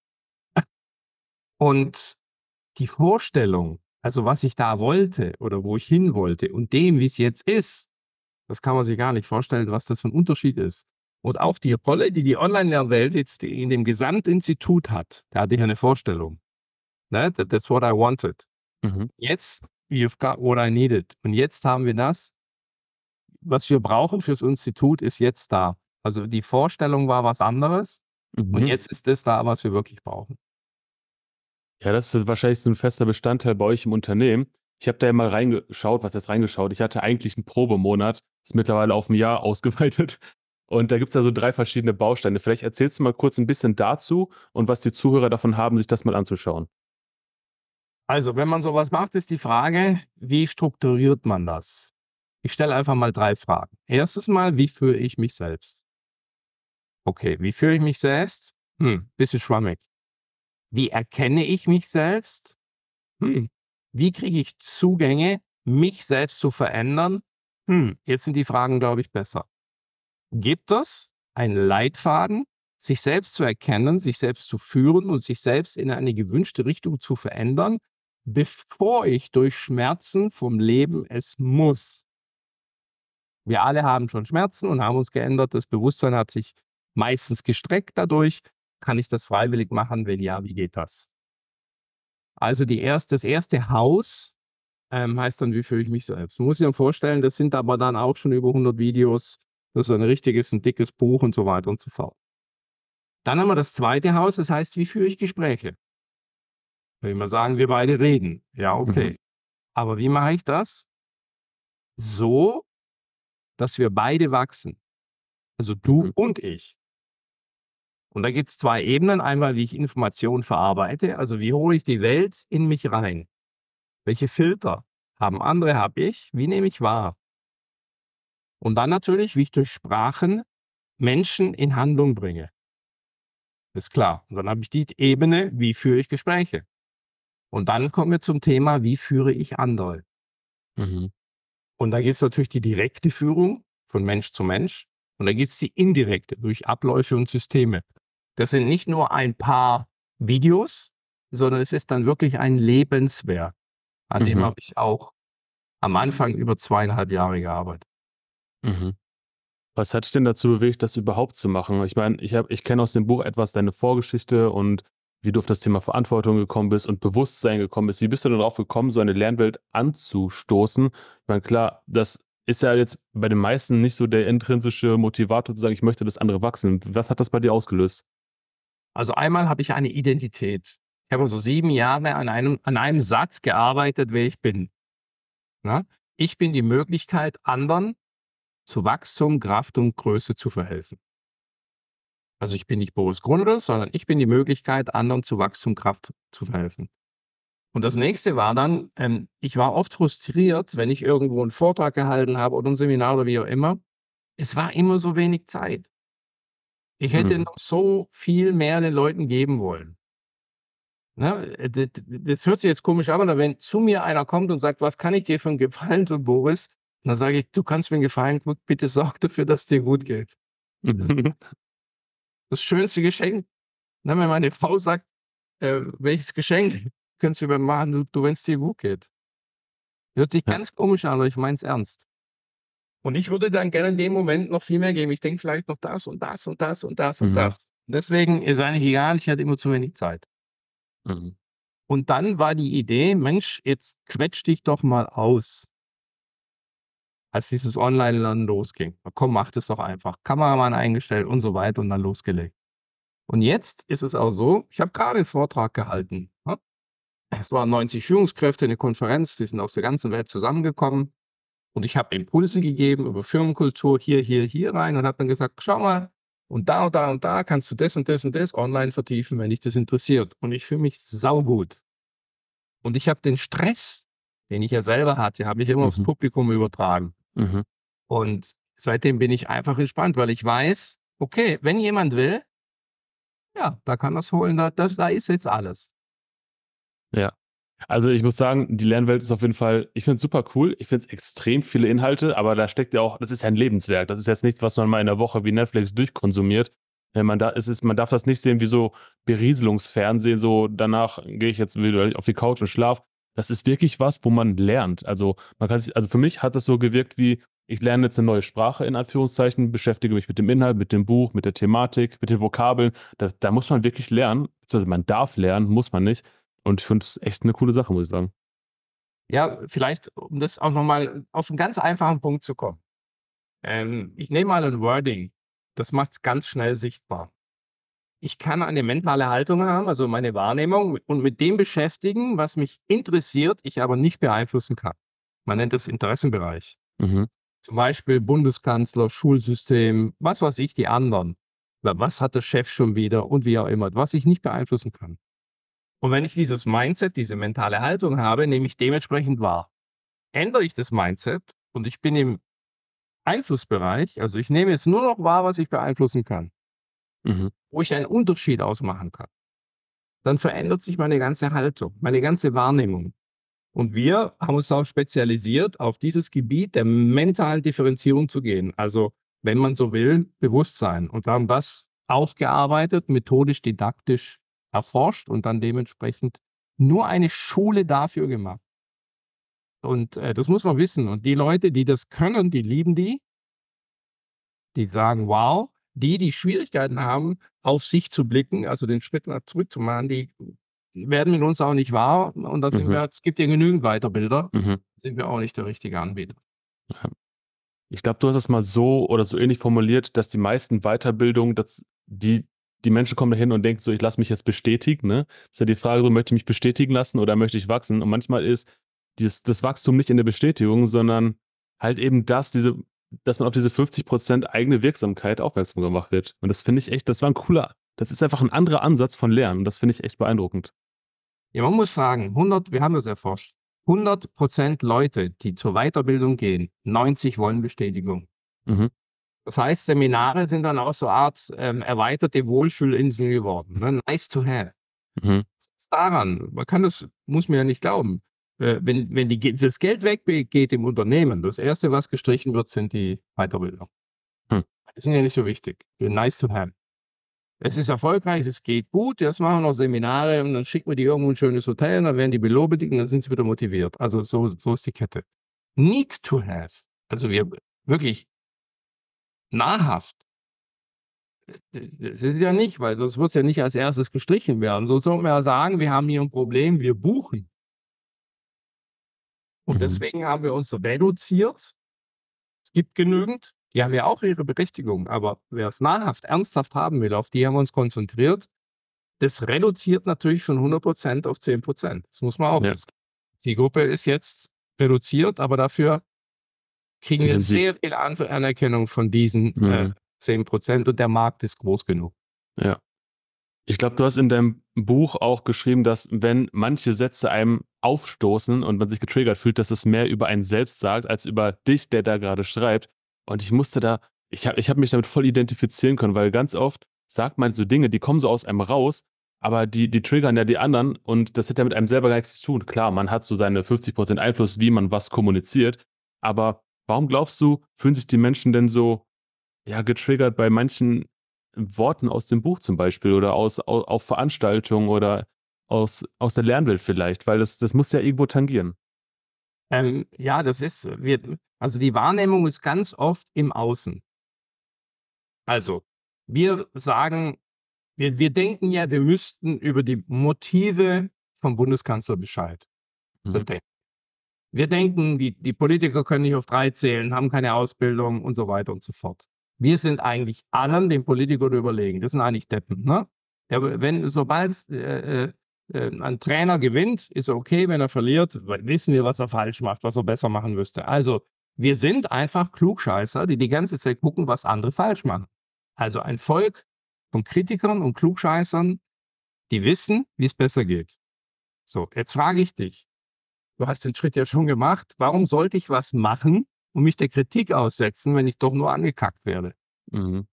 S1: Und die Vorstellung, also was ich da wollte oder wo ich hin wollte und dem, wie es jetzt ist, das kann man sich gar nicht vorstellen, was das für ein Unterschied ist. Und auch die Rolle, die die Online-Lernwelt jetzt in dem Gesamtinstitut hat, da hatte ich eine Vorstellung. Ne? That, that's what I wanted.
S2: Mhm.
S1: Jetzt, you've got what I needed. Und jetzt haben wir das, was wir brauchen fürs Institut, ist jetzt da. Also die Vorstellung war was anderes und
S2: Mhm.
S1: jetzt ist das da, was wir wirklich brauchen.
S2: Ja, das ist wahrscheinlich so ein fester Bestandteil bei euch im Unternehmen. Ich habe da ja mal reingeschaut, was heißt reingeschaut? Ich hatte eigentlich einen Probemonat, ist mittlerweile auf ein Jahr ausgeweitet. Und da gibt's ja so drei verschiedene Bausteine. Vielleicht erzählst du mal kurz ein bisschen dazu und was die Zuhörer davon haben, sich das mal anzuschauen.
S1: Also, wenn man sowas macht, ist die Frage, wie strukturiert man das? Ich stelle einfach mal drei Fragen. Erstes Mal, wie führe ich mich selbst? Okay, wie führe ich mich selbst? Hm, bisschen schwammig. Wie erkenne ich mich selbst? Hm, wie kriege ich Zugänge, mich selbst zu verändern? Hm, jetzt sind die Fragen, glaube ich, besser. Gibt es einen Leitfaden, sich selbst zu erkennen, sich selbst zu führen und sich selbst in eine gewünschte Richtung zu verändern, bevor ich durch Schmerzen vom Leben es muss? Wir alle haben schon Schmerzen und haben uns geändert. Das Bewusstsein hat sich meistens gestreckt dadurch. Kann ich das freiwillig machen? Wenn ja, wie geht das? Also die erste, das erste Haus ähm, heißt dann, wie fühle ich mich selbst? Man muss sich dann vorstellen, das sind aber dann auch schon über hundert Videos. Das ist ein richtiges, ein dickes Buch und so weiter und so fort. Dann haben wir das zweite Haus, das heißt, wie führe ich Gespräche? Wenn wir sagen, wir beide reden. Ja, okay.
S2: Mhm.
S1: Aber wie mache ich das? So, dass wir beide wachsen. Also du
S2: Mhm.
S1: und ich. Und da gibt es zwei Ebenen. Einmal, wie ich Informationen verarbeite. Also wie hole ich die Welt in mich rein? Welche Filter haben andere, habe ich? Wie nehme ich wahr? Und dann natürlich, wie ich durch Sprachen Menschen in Handlung bringe. Ist klar. Und dann habe ich die Ebene, wie führe ich Gespräche? Und dann kommen wir zum Thema, wie führe ich andere?
S2: Mhm.
S1: Und da gibt es natürlich die direkte Führung von Mensch zu Mensch. Und da gibt es die indirekte durch Abläufe und Systeme. Das sind nicht nur ein paar Videos, sondern es ist dann wirklich ein Lebenswerk. An dem
S2: Mhm.
S1: habe ich auch am Anfang über zweieinhalb Jahre gearbeitet.
S2: Mhm. Was hat dich denn dazu bewegt, das überhaupt zu machen? Ich meine, ich habe, ich kenne aus dem Buch etwas deine Vorgeschichte und wie du auf das Thema Verantwortung gekommen bist und Bewusstsein gekommen bist. Wie bist du denn darauf gekommen, so eine Lernwelt anzustoßen? Ich meine, klar, das ist ja jetzt bei den meisten nicht so der intrinsische Motivator zu sagen, ich möchte, dass andere wachsen. Was hat das bei dir ausgelöst?
S1: Also einmal habe ich eine Identität. Ich habe so sieben Jahre an einem, an einem Satz gearbeitet, wer ich bin. Na? Ich bin die Möglichkeit, anderen zu Wachstum, Kraft und Größe zu verhelfen. Also ich bin nicht Boris Grundl, sondern ich bin die Möglichkeit, anderen zu Wachstum, Kraft zu verhelfen. Und das nächste war dann, ähm, ich war oft frustriert, wenn ich irgendwo einen Vortrag gehalten habe oder ein Seminar oder wie auch immer. Es war immer so wenig Zeit. Ich hätte
S2: Mhm.
S1: noch so viel mehr den Leuten geben wollen. Ne? äh, Das, das hört sich jetzt komisch an, aber wenn zu mir einer kommt und sagt, was kann ich dir für einen Gefallen tun, Boris? Dann sage ich, du kannst mir einen Gefallen tun, bitte sorg dafür, dass es dir gut geht. Das ist
S2: Mhm.
S1: das schönste Geschenk. Ne? Wenn meine Frau sagt, äh, welches Geschenk könntest du mir machen, du, du wenn es dir gut geht. Hört sich
S2: Ja.
S1: ganz komisch an, aber ich meine es ernst. Und ich würde dann gerne in dem Moment noch viel mehr geben. Ich denke vielleicht noch das und das und das und das und
S2: Mhm.
S1: das. Deswegen ist eigentlich egal, ich hatte immer zu wenig Zeit.
S2: Mhm.
S1: Und dann war die Idee, Mensch, jetzt quetsch dich doch mal aus, als dieses Online-Lernen losging. Komm, mach das doch einfach. Kameramann eingestellt und so weiter und dann losgelegt. Und jetzt ist es auch so, ich habe gerade einen Vortrag gehalten. Ne? Es waren neunzig Führungskräfte, eine Konferenz, die sind aus der ganzen Welt zusammengekommen. Und ich habe Impulse gegeben über Firmenkultur hier, hier, hier rein und habe dann gesagt, schau mal, und da und da und da kannst du das und das und das online vertiefen, wenn dich das interessiert. Und ich fühle mich saugut. Und ich habe den Stress, den ich ja selber hatte, habe ich immer aufs
S2: Mhm.
S1: Publikum übertragen.
S2: Mhm.
S1: Und seitdem bin ich einfach entspannt, weil ich weiß, okay, wenn jemand will, ja, da kann das holen, da, das, da ist jetzt alles.
S2: Ja. Also ich muss sagen, die Lernwelt ist auf jeden Fall, ich finde es super cool. Ich finde es extrem viele Inhalte, aber da steckt ja auch, das ist ja ein Lebenswerk. Das ist jetzt nichts, was man mal in der Woche wie Netflix durchkonsumiert. Ja, man, da, es ist, man darf das nicht sehen wie so Berieselungsfernsehen, so danach gehe ich jetzt wieder auf die Couch und schlaf. Das ist wirklich was, wo man lernt. Also man kann sich, also für mich hat das so gewirkt wie, ich lerne jetzt eine neue Sprache in Anführungszeichen, beschäftige mich mit dem Inhalt, mit dem Buch, mit der Thematik, mit den Vokabeln. Da, da muss man wirklich lernen, beziehungsweise man darf lernen, muss man nicht. Und ich finde es echt eine coole Sache, muss ich sagen.
S1: Ja, vielleicht, um das auch nochmal auf einen ganz einfachen Punkt zu kommen. Ähm, ich nehme mal ein Wording. Das macht es ganz schnell sichtbar. Ich kann eine mentale Haltung haben, also meine Wahrnehmung, und mit dem beschäftigen, was mich interessiert, ich aber nicht beeinflussen kann. Man nennt das Interessenbereich.
S2: Mhm.
S1: Zum Beispiel Bundeskanzler, Schulsystem, was weiß ich, die anderen. Was hat der Chef schon wieder und wie auch immer, was ich nicht beeinflussen kann. Und wenn ich dieses Mindset, diese mentale Haltung habe, nehme ich dementsprechend wahr. Ändere ich das Mindset und ich bin im Einflussbereich, also ich nehme jetzt nur noch wahr, was ich beeinflussen kann,
S2: Mhm.
S1: wo ich einen Unterschied ausmachen kann, dann verändert sich meine ganze Haltung, meine ganze Wahrnehmung. Und wir haben uns auch spezialisiert, auf dieses Gebiet der mentalen Differenzierung zu gehen. Also, wenn man so will, Bewusstsein. Und wir haben das aufgearbeitet, methodisch, didaktisch erforscht und dann dementsprechend nur eine Schule dafür gemacht. Und äh, das muss man wissen. Und die Leute, die das können, die lieben die, die sagen, wow. Die, die Schwierigkeiten haben, auf sich zu blicken, also den Schritt nach zurück zu machen, die werden mit uns auch nicht wahr. Und da sind
S2: Mhm.
S1: wir, es gibt ja genügend Weiterbilder,
S2: Mhm.
S1: sind wir auch nicht der richtige Anbieter.
S2: Ja. Ich glaube, du hast es mal so oder so ähnlich formuliert, dass die meisten Weiterbildungen, dass die, die Menschen kommen dahin und denken so, ich lasse mich jetzt bestätigen, ne? Ist ja die Frage, so, möchte ich mich bestätigen lassen oder möchte ich wachsen? Und manchmal ist dieses, das Wachstum nicht in der Bestätigung, sondern halt eben das, diese, dass man auf diese fünfzig Prozent eigene Wirksamkeit aufmerksam gemacht wird. Und das finde ich echt, das war ein cooler, das ist einfach ein anderer Ansatz von Lernen. Und das finde ich echt beeindruckend.
S1: Ja, man muss sagen, hundert, wir haben das erforscht, hundert Prozent Leute, die zur Weiterbildung gehen, neunzig wollen Bestätigung.
S2: Mhm.
S1: Das heißt, Seminare sind dann auch so eine Art ähm, erweiterte Wohlfühlinseln geworden. Ne? Nice to have.
S2: Mhm.
S1: Was ist daran? Man kann das, muss man ja nicht glauben. Äh, wenn wenn die, das Geld weggeht im Unternehmen, das Erste, was gestrichen wird, sind die Weiterbildung.
S2: Hm.
S1: Die sind ja nicht so wichtig. Nice to have. Es ist erfolgreich, es geht gut, jetzt machen wir noch Seminare und dann schicken wir die irgendwo in ein schönes Hotel, und dann werden die belobigt und dann sind sie wieder motiviert. Also so, so ist die Kette. Need to have. Also wir wirklich nahrhaft. Das ist ja nicht, weil sonst wird es ja nicht als erstes gestrichen werden. So sollten wir ja sagen, wir haben hier ein Problem, wir buchen. Und
S2: Mhm.
S1: deswegen haben wir uns reduziert. Es gibt genügend, die haben ja auch ihre Berechtigung, aber wer es nahrhaft, ernsthaft haben will, auf die haben wir uns konzentriert. Das reduziert natürlich von hundert Prozent auf zehn Prozent. Das muss man auch
S2: Ja,
S1: wissen. Die Gruppe ist jetzt reduziert, aber dafür kriegen wir
S2: intensiv.
S1: sehr viel An Anerkennung von diesen äh,
S2: Mhm.
S1: zehn Prozent und der Markt ist groß genug.
S2: Ja. Ich glaube, du hast in deinem Buch auch geschrieben, dass wenn manche Sätze einem aufstoßen und man sich getriggert fühlt, dass es mehr über einen selbst sagt, als über dich, der da gerade schreibt. Und ich musste da, ich habe ich hab mich damit voll identifizieren können, weil ganz oft sagt man so Dinge, die kommen so aus einem raus, aber die, die triggern ja die anderen und das hat ja mit einem selber gar nichts zu tun. Klar, man hat so seine fünfzig Prozent Einfluss, wie man was kommuniziert, aber warum glaubst du, fühlen sich die Menschen denn so, ja, getriggert bei manchen Worten aus dem Buch zum Beispiel oder aus, au- auf Veranstaltungen oder aus, aus der Lernwelt vielleicht, weil das, das muss ja irgendwo tangieren.
S1: Ähm, ja, das ist, wir, also die Wahrnehmung ist ganz oft im Außen. Also, wir sagen, wir, wir denken ja, wir müssten über die Motive vom Bundeskanzler Bescheid. Das
S2: Mhm.
S1: denken. Wir denken, die, die Politiker können nicht auf drei zählen, haben keine Ausbildung und so weiter und so fort. Wir sind eigentlich allen den Politikern überlegen. Das sind eigentlich Deppen. Ne? Ja, wenn, sobald äh, äh, Äh, ein Trainer gewinnt, ist okay, wenn er verliert, weil wissen wir, was er falsch macht, was er besser machen müsste. Also, wir sind einfach Klugscheißer, die die ganze Zeit gucken, was andere falsch machen. Also ein Volk von Kritikern und Klugscheißern, die wissen, wie es besser geht. So, jetzt frage ich dich, du hast den Schritt ja schon gemacht, warum sollte ich was machen und mich der Kritik aussetzen, wenn ich doch nur angekackt werde?
S2: Mhm.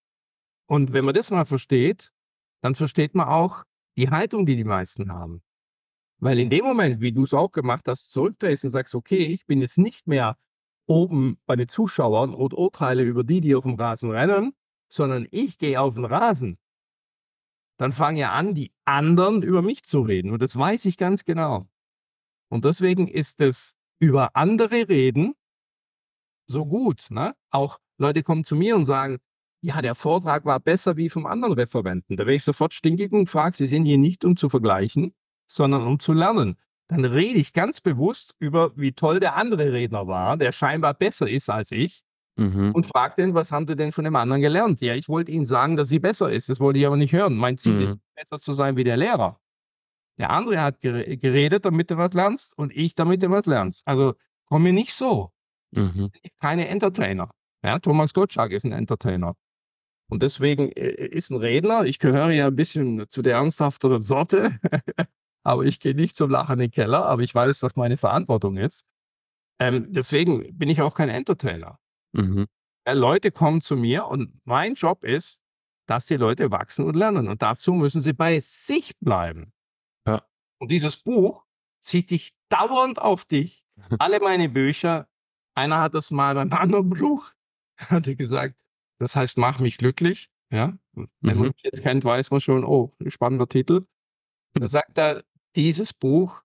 S1: Und wenn man das mal versteht, dann versteht man auch die Haltung, die die meisten haben. Weil in dem Moment, wie du es auch gemacht hast, zurückdrehst und sagst, okay, ich bin jetzt nicht mehr oben bei den Zuschauern und urteile über die, die auf dem Rasen rennen, sondern ich gehe auf den Rasen, dann fangen ja an, die anderen über mich zu reden. Und das weiß ich ganz genau. Und deswegen ist es über andere reden so gut. Ne? Auch Leute kommen zu mir und sagen, ja, der Vortrag war besser wie vom anderen Referenten. Da werde ich sofort stinkig und frage, Sie sind hier nicht, um zu vergleichen, sondern um zu lernen. Dann rede ich ganz bewusst über, wie toll der andere Redner war, der scheinbar besser ist als ich,
S2: Mhm.
S1: und frage den, was haben Sie denn von dem anderen gelernt? Ja, ich wollte Ihnen sagen, dass sie besser ist. Das wollte ich aber nicht hören. Mein Ziel
S2: Mhm.
S1: ist, besser zu sein wie der Lehrer. Der andere hat geredet, damit du was lernst, und ich, damit du was lernst. Also komm mir nicht so.
S2: Mhm.
S1: Keine Entertainer. Ja, Thomas Gottschalk ist ein Entertainer. Und deswegen ist ein Redner, ich gehöre ja ein bisschen zu der ernsthafteren Sorte, aber ich gehe nicht zum Lachen in den Keller, aber ich weiß, was meine Verantwortung ist. Ähm, deswegen bin ich auch kein Entertainer.
S2: Mhm.
S1: Ja, Leute kommen zu mir und mein Job ist, dass die Leute wachsen und lernen. Und dazu müssen sie bei sich bleiben.
S2: Ja.
S1: Und dieses Buch zieht dich dauernd auf dich. Alle meine Bücher, einer hat das mal beim anderen Buch, hatte gesagt, das heißt, mach mich glücklich. Ja, wenn man
S2: Mhm.
S1: mich jetzt kennt, weiß man schon, oh, ein spannender Titel. Da sagt er, dieses Buch,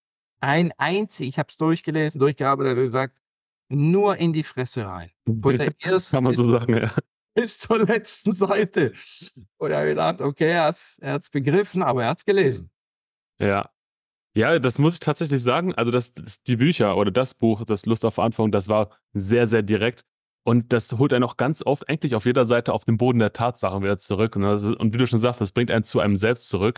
S1: ein einzig, ich habe es durchgelesen, durchgearbeitet, er sagt, nur in die Fresse rein. Von der ersten
S2: Kann man so sagen, ja.
S1: bis zur letzten Seite. Und er hat gedacht, okay, er hat es er hat's begriffen, aber er hat es gelesen.
S2: Ja. Ja, das muss ich tatsächlich sagen. Also, das, das, die Bücher oder das Buch, das Lust auf Verantwortung, das war sehr, sehr direkt. Und das holt einen auch ganz oft eigentlich auf jeder Seite auf den Boden der Tatsachen wieder zurück. Und, das, und wie du schon sagst, das bringt einen zu einem selbst zurück.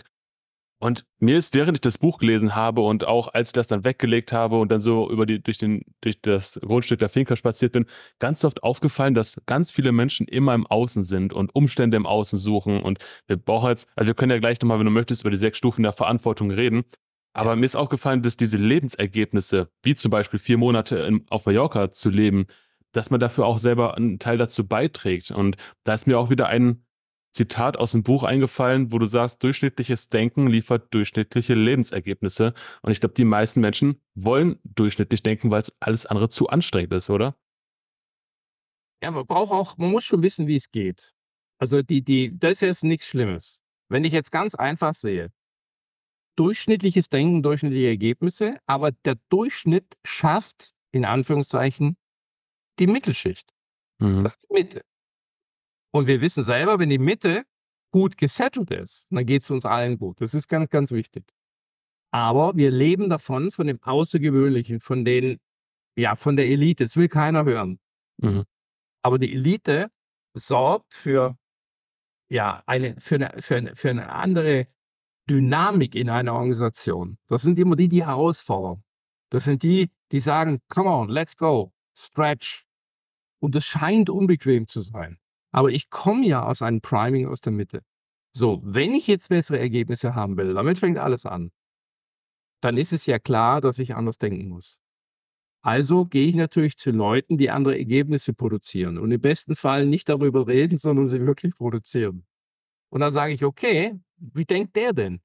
S2: Und mir ist, während ich das Buch gelesen habe und auch als ich das dann weggelegt habe und dann so über die, durch, den, durch das Grundstück der Finca spaziert bin, ganz oft aufgefallen, dass ganz viele Menschen immer im Außen sind und Umstände im Außen suchen. Und wir brauchen jetzt, also wir können ja gleich nochmal, wenn du möchtest, über die sechs Stufen der Verantwortung reden. Aber
S1: Ja.
S2: mir ist aufgefallen, dass diese Lebensergebnisse, wie zum Beispiel vier Monate in, auf Mallorca zu leben, dass man dafür auch selber einen Teil dazu beiträgt. Und da ist mir auch wieder ein Zitat aus dem Buch eingefallen, wo du sagst, durchschnittliches Denken liefert durchschnittliche Lebensergebnisse. Und ich glaube, die meisten Menschen wollen durchschnittlich denken, weil es alles andere zu anstrengend ist, oder?
S1: Ja, man braucht auch, man muss schon wissen, wie es geht. Also die, die, das ist jetzt nichts Schlimmes. Wenn ich jetzt ganz einfach sehe, durchschnittliches Denken, durchschnittliche Ergebnisse, aber der Durchschnitt schafft, in Anführungszeichen, die Mittelschicht.
S2: Mhm.
S1: Das ist die Mitte. Und wir wissen selber, wenn die Mitte gut gesettelt ist, dann geht es uns allen gut. Das ist ganz, ganz wichtig. Aber wir leben davon, von dem Außergewöhnlichen, von den, ja, von der Elite. Das will keiner hören.
S2: Mhm.
S1: Aber die Elite sorgt für, ja, eine, für eine, für eine, für eine andere Dynamik in einer Organisation. Das sind immer die, die herausfordern. Das sind die, die sagen, come on, let's go, stretch. Und es scheint unbequem zu sein. Aber ich komme ja aus einem Priming aus der Mitte. So, wenn ich jetzt bessere Ergebnisse haben will, damit fängt alles an, dann ist es ja klar, dass ich anders denken muss. Also gehe ich natürlich zu Leuten, die andere Ergebnisse produzieren und im besten Fall nicht darüber reden, sondern sie wirklich produzieren. Und dann sage ich, okay, wie denkt der denn?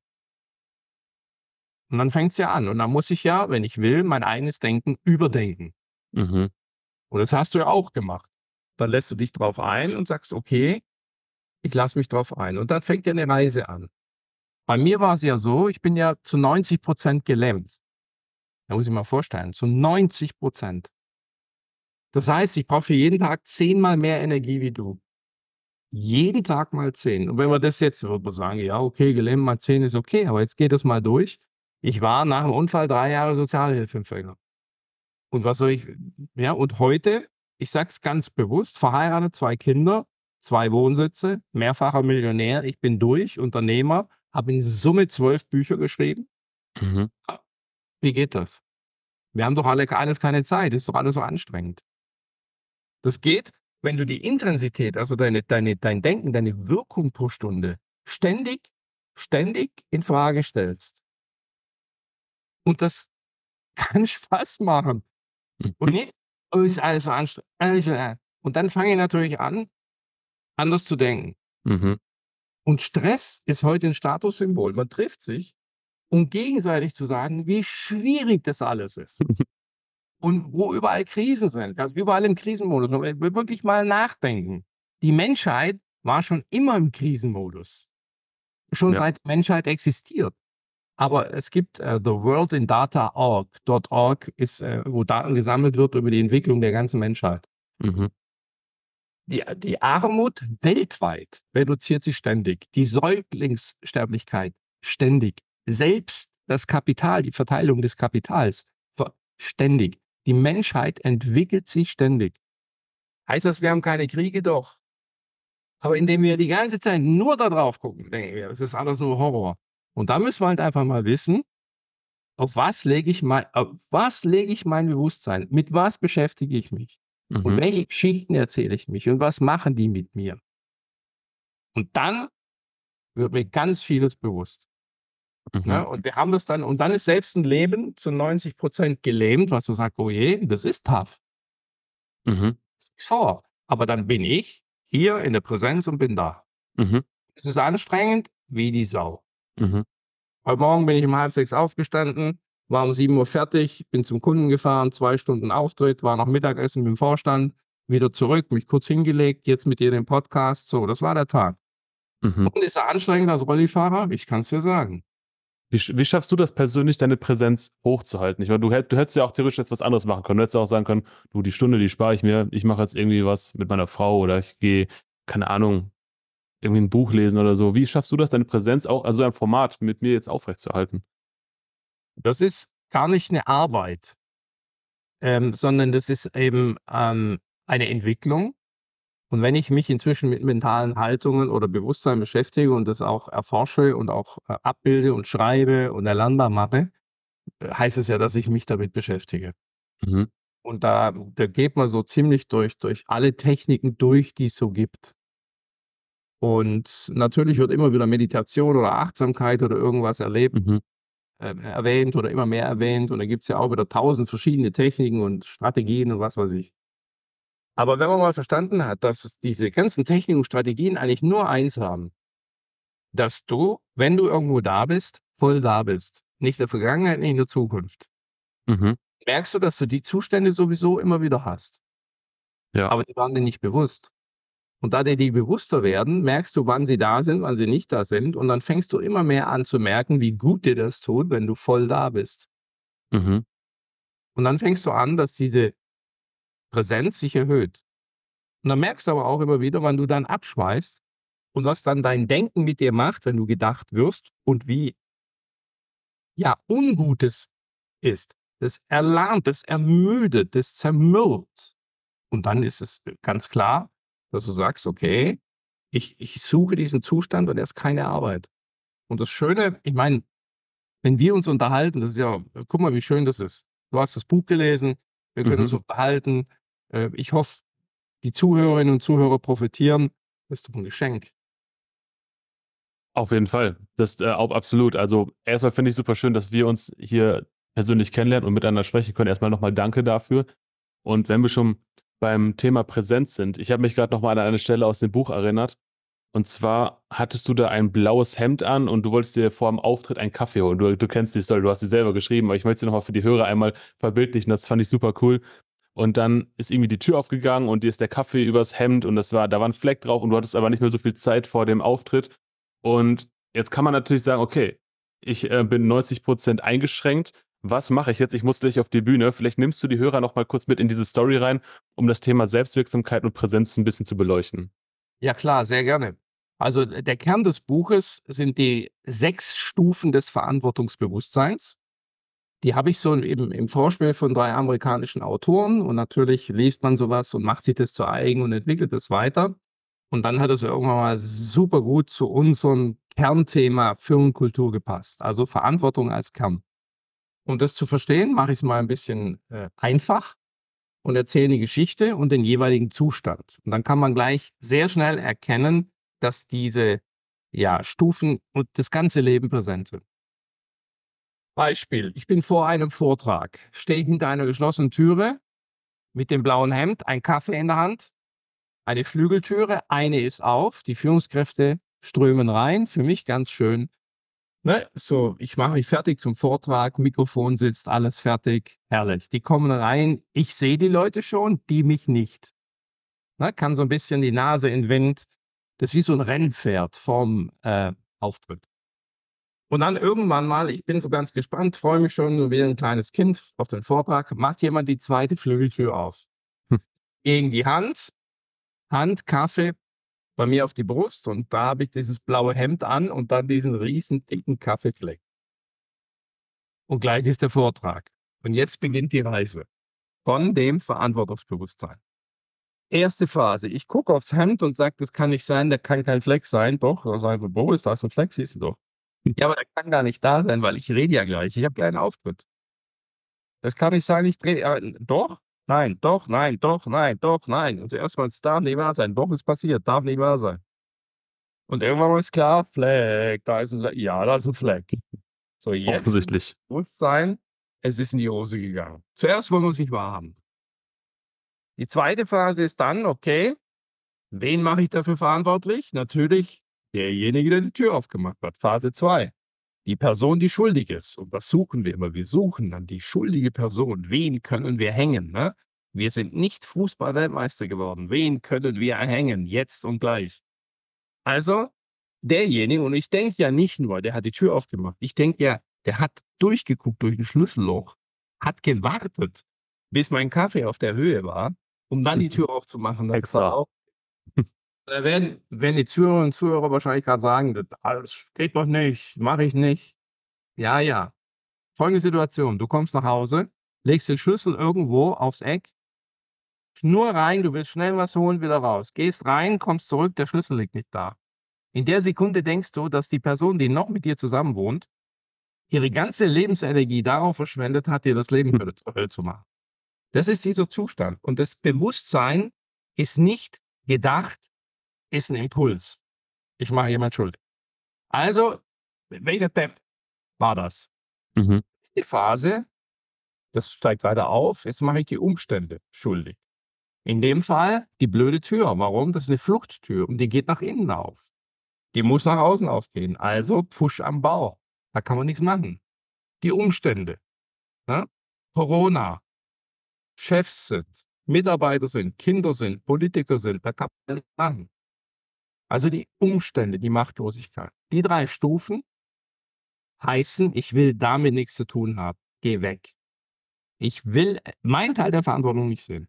S1: Und dann fängt es ja an. Und dann muss ich ja, wenn ich will, mein eigenes Denken überdenken.
S2: Mhm.
S1: Und das hast du ja auch gemacht. Dann lässt du dich drauf ein und sagst, okay, ich lasse mich drauf ein. Und dann fängt ja eine Reise an. Bei mir war es ja so, ich bin ja zu neunzig Prozent gelähmt. Da muss ich mal vorstellen, zu neunzig Prozent. Das heißt, ich brauche für jeden Tag zehnmal mehr Energie wie du. Jeden Tag mal zehn. Und wenn wir das jetzt, würde man sagen, ja, okay, gelähmt mal zehn ist okay, aber jetzt geht das mal durch. Ich war nach dem Unfall drei Jahre Sozialhilfeempfänger. Und was soll ich, ja, und heute, ich sag's ganz bewusst, verheiratet, zwei Kinder, zwei Wohnsitze, mehrfacher Millionär, ich bin durch, Unternehmer, habe in Summe zwölf Bücher geschrieben.
S2: Mhm.
S1: Wie geht das? Wir haben doch alle alles keine Zeit, ist doch alles so anstrengend. Das geht, wenn du die Intensität, also deine, deine, dein Denken, deine Wirkung pro Stunde ständig, ständig in Frage stellst. Und das kann Spaß machen. Und
S2: Mhm.
S1: nicht, oh, ist alles so anstrengend. Und dann fange ich natürlich an, anders zu denken.
S2: Mhm.
S1: Und Stress ist heute ein Statussymbol. Man trifft sich, um gegenseitig zu sagen, wie schwierig das alles ist. Und wo überall Krisen sind, also überall im Krisenmodus. Und wir wirklich mal nachdenken. Die Menschheit war schon immer im Krisenmodus. Schon
S2: Ja.
S1: seit die Menschheit existiert. Aber es gibt äh, the world in data punkt org. .org ist, äh, wo Daten gesammelt wird über die Entwicklung der ganzen Menschheit.
S2: Mhm.
S1: Die, die Armut weltweit reduziert sich ständig. Die Säuglingssterblichkeit ständig. Selbst das Kapital, die Verteilung des Kapitals ständig. Die Menschheit entwickelt sich ständig. Heißt das, wir haben keine Kriege? Doch. Aber indem wir die ganze Zeit nur da drauf gucken, denken wir, es ist alles nur Horror. Und da müssen wir halt einfach mal wissen, auf was lege ich mein, auf was lege ich mein Bewusstsein? Mit was beschäftige ich mich? Und
S2: Mhm.
S1: welche Geschichten erzähle ich mich? Und was machen die mit mir? Und dann wird mir ganz vieles bewusst.
S2: Mhm.
S1: Ne? Und wir haben das dann, und dann ist selbst ein Leben zu neunzig Prozent gelähmt, was du sagst, oh je, das ist tough.
S2: Mhm.
S1: Das ist vor. Aber dann bin ich hier in der Präsenz und bin da.
S2: Mhm.
S1: Es ist anstrengend wie die Sau.
S2: Mhm.
S1: Heute Morgen bin ich um halb sechs aufgestanden, war um sieben Uhr fertig, bin zum Kunden gefahren, zwei Stunden Auftritt, war noch Mittagessen mit dem Vorstand, wieder zurück, mich kurz hingelegt, jetzt mit dir den Podcast. So, das war der Tag.
S2: Mhm.
S1: Und ist er anstrengend als Rollifahrer? Ich kann es dir sagen.
S2: Wie, sch- wie schaffst du das persönlich, deine Präsenz hochzuhalten? Ich meine, du, hätt, du hättest ja auch theoretisch jetzt was anderes machen können. Du hättest ja auch sagen können, du, die Stunde, die spare ich mir. Ich mache jetzt irgendwie was mit meiner Frau oder ich gehe, keine Ahnung, irgendwie ein Buch lesen oder so. Wie schaffst du das, deine Präsenz auch, also ein Format mit mir jetzt aufrechtzuerhalten?
S1: Das ist gar nicht eine Arbeit, ähm, sondern das ist eben ähm, eine Entwicklung. Und wenn ich mich inzwischen mit mentalen Haltungen oder Bewusstsein beschäftige und das auch erforsche und auch äh, abbilde und schreibe und erlernbar mache, äh, heißt es ja, dass ich mich damit beschäftige.
S2: Mhm.
S1: Und da, da geht man so ziemlich durch, durch alle Techniken durch, die es so gibt. Und natürlich wird immer wieder Meditation oder Achtsamkeit oder irgendwas erlebt,
S2: Mhm.
S1: äh, erwähnt oder immer mehr erwähnt. Und da gibt es ja auch wieder tausend verschiedene Techniken und Strategien und was weiß ich. Aber wenn man mal verstanden hat, dass diese ganzen Techniken und Strategien eigentlich nur eins haben, dass du, wenn du irgendwo da bist, voll da bist. Nicht in der Vergangenheit, nicht in der Zukunft.
S2: Mhm.
S1: Merkst du, dass du die Zustände sowieso immer wieder hast.
S2: Ja.
S1: Aber die waren dir nicht bewusst. Und da dir die bewusster werden, merkst du, wann sie da sind, wann sie nicht da sind. Und dann fängst du immer mehr an zu merken, wie gut dir das tut, wenn du voll da bist.
S2: Mhm.
S1: Und dann fängst du an, dass diese Präsenz sich erhöht. Und dann merkst du aber auch immer wieder, wann du dann abschweifst und was dann dein Denken mit dir macht, wenn du gedacht wirst und wie, ja, Ungutes ist. Das erlahmt, das ermüdet, das zermürbt. Und dann ist es ganz klar, dass du sagst, okay, ich, ich suche diesen Zustand und er ist keine Arbeit. Und das Schöne, ich meine, wenn wir uns unterhalten, das ist ja, guck mal, wie schön das ist. Du hast das Buch gelesen, wir können uns
S2: Mhm.
S1: unterhalten. Äh, Ich hoffe, die Zuhörerinnen und Zuhörer profitieren. Das ist doch ein Geschenk.
S2: Auf jeden Fall. Das äh, auch absolut. Also erstmal finde ich super schön, dass wir uns hier persönlich kennenlernen und miteinander sprechen können. Erstmal nochmal danke dafür. Und wenn wir schon beim Thema Präsenz sind, ich habe mich gerade nochmal an eine Stelle aus dem Buch erinnert. Und zwar hattest du da ein blaues Hemd an und du wolltest dir vor dem Auftritt einen Kaffee holen. Du, du kennst die Story, du hast sie selber geschrieben, aber ich möchte sie nochmal für die Hörer einmal verbildlichen. Das fand ich super cool. Und dann ist irgendwie die Tür aufgegangen und dir ist der Kaffee übers Hemd und das war, da war ein Fleck drauf und du hattest aber nicht mehr so viel Zeit vor dem Auftritt. Und jetzt kann man natürlich sagen, okay, ich äh, bin neunzig Prozent eingeschränkt. Was mache ich jetzt? Ich muss gleich auf die Bühne. Vielleicht nimmst du die Hörer noch mal kurz mit in diese Story rein, um das Thema Selbstwirksamkeit und Präsenz ein bisschen zu beleuchten.
S1: Ja klar, sehr gerne. Also der Kern des Buches sind die sechs Stufen des Verantwortungsbewusstseins. Die habe ich so eben im Vorspiel von drei amerikanischen Autoren und natürlich liest man sowas und macht sich das zu eigen und entwickelt es weiter. Und dann hat es irgendwann mal super gut zu unserem Kernthema Firmenkultur gepasst. Also Verantwortung als Kern. Um das zu verstehen, mache ich es mal ein bisschen äh, einfach und erzähle die Geschichte und den jeweiligen Zustand. Und dann kann man gleich sehr schnell erkennen, dass diese ja, Stufen und das ganze Leben präsent sind. Beispiel, ich bin vor einem Vortrag, stehe hinter einer geschlossenen Türe mit dem blauen Hemd, ein Kaffee in der Hand, eine Flügeltüre, eine ist auf, die Führungskräfte strömen rein, für mich ganz schön. Ne? So, ich mache mich fertig zum Vortrag, Mikrofon sitzt, alles fertig, herrlich. Die kommen rein, ich sehe die Leute schon, die mich nicht. Ne? Kann so ein bisschen die Nase in den Wind, das ist wie so ein Rennpferd vom äh, Auftritt. Und dann irgendwann mal, ich bin so ganz gespannt, freue mich schon so wie ein kleines Kind auf den Vortrag, macht jemand die zweite Flügeltür auf.
S2: Hm.
S1: Gegen die Hand, Hand, Kaffee, bei mir auf die Brust und da habe ich dieses blaue Hemd an und dann diesen riesen dicken Kaffeefleck. Und gleich ist der Vortrag. Und jetzt beginnt die Reise von dem Verantwortungsbewusstsein. Erste Phase, ich gucke aufs Hemd und sage, das kann nicht sein, da kann kein Fleck sein. Doch, da sage ich, wo ist das ein Fleck, siehst du doch. Ja, aber der kann gar nicht da sein, weil ich rede ja gleich, ich habe gleich einen Auftritt. Das kann nicht sein, ich drehe, äh, doch, nein, doch, nein, doch, nein, doch, nein. Also erstmal, es darf nicht wahr sein, doch, ist passiert, darf nicht wahr sein. Und irgendwann ist klar, Fleck, da ist ein Fleck, ja, da ist ein Fleck. So, jetzt
S2: Offensichtlich.
S1: muss sein, es ist in die Hose gegangen. Zuerst wollen wir es nicht wahrhaben. Die zweite Phase ist dann, okay, wen mache ich dafür verantwortlich? Natürlich derjenige, der die Tür aufgemacht hat. Phase zwei. Die Person, die schuldig ist. Und das suchen wir immer. Wir suchen dann die schuldige Person. Wen können wir hängen? Ne? Wir sind nicht Fußball-Weltmeister geworden. Wen können wir hängen? Jetzt und gleich. Also, derjenige, und ich denke ja nicht nur, der hat die Tür aufgemacht. Ich denke ja, der hat durchgeguckt durch ein Schlüsselloch, hat gewartet, bis mein Kaffee auf der Höhe war, um dann die Tür aufzumachen. Das
S2: Extra.
S1: war auch. Da werden, werden die Zuhörerinnen und Zuhörer wahrscheinlich gerade sagen, das alles geht doch nicht, mache ich nicht. Ja, ja. Folgende Situation, du kommst nach Hause, legst den Schlüssel irgendwo aufs Eck, nur rein, du willst schnell was holen, wieder raus. Gehst rein, kommst zurück, der Schlüssel liegt nicht da. In der Sekunde denkst du, dass die Person, die noch mit dir zusammen wohnt, ihre ganze Lebensenergie darauf verschwendet hat, dir das Leben
S2: Hm.
S1: zur Hölle zu machen. Das ist dieser Zustand. Und das Bewusstsein ist nicht gedacht, ist ein Impuls. Ich mache jemand schuldig. Also, welcher Depp war das?
S2: Mhm.
S1: Die Phase, das steigt weiter auf, jetzt mache ich die Umstände schuldig. In dem Fall die blöde Tür. Warum? Das ist eine Fluchttür und die geht nach innen auf. Die muss nach außen aufgehen. Also Pfusch am Bau. Da kann man nichts machen. Die Umstände. Ne? Corona. Chefs sind, Mitarbeiter sind, Kinder sind, Politiker sind. Da kann man nichts machen. Also die Umstände, die Machtlosigkeit. Die drei Stufen heißen, ich will damit nichts zu tun haben. Geh weg. Ich will meinen Teil der Verantwortung nicht sehen.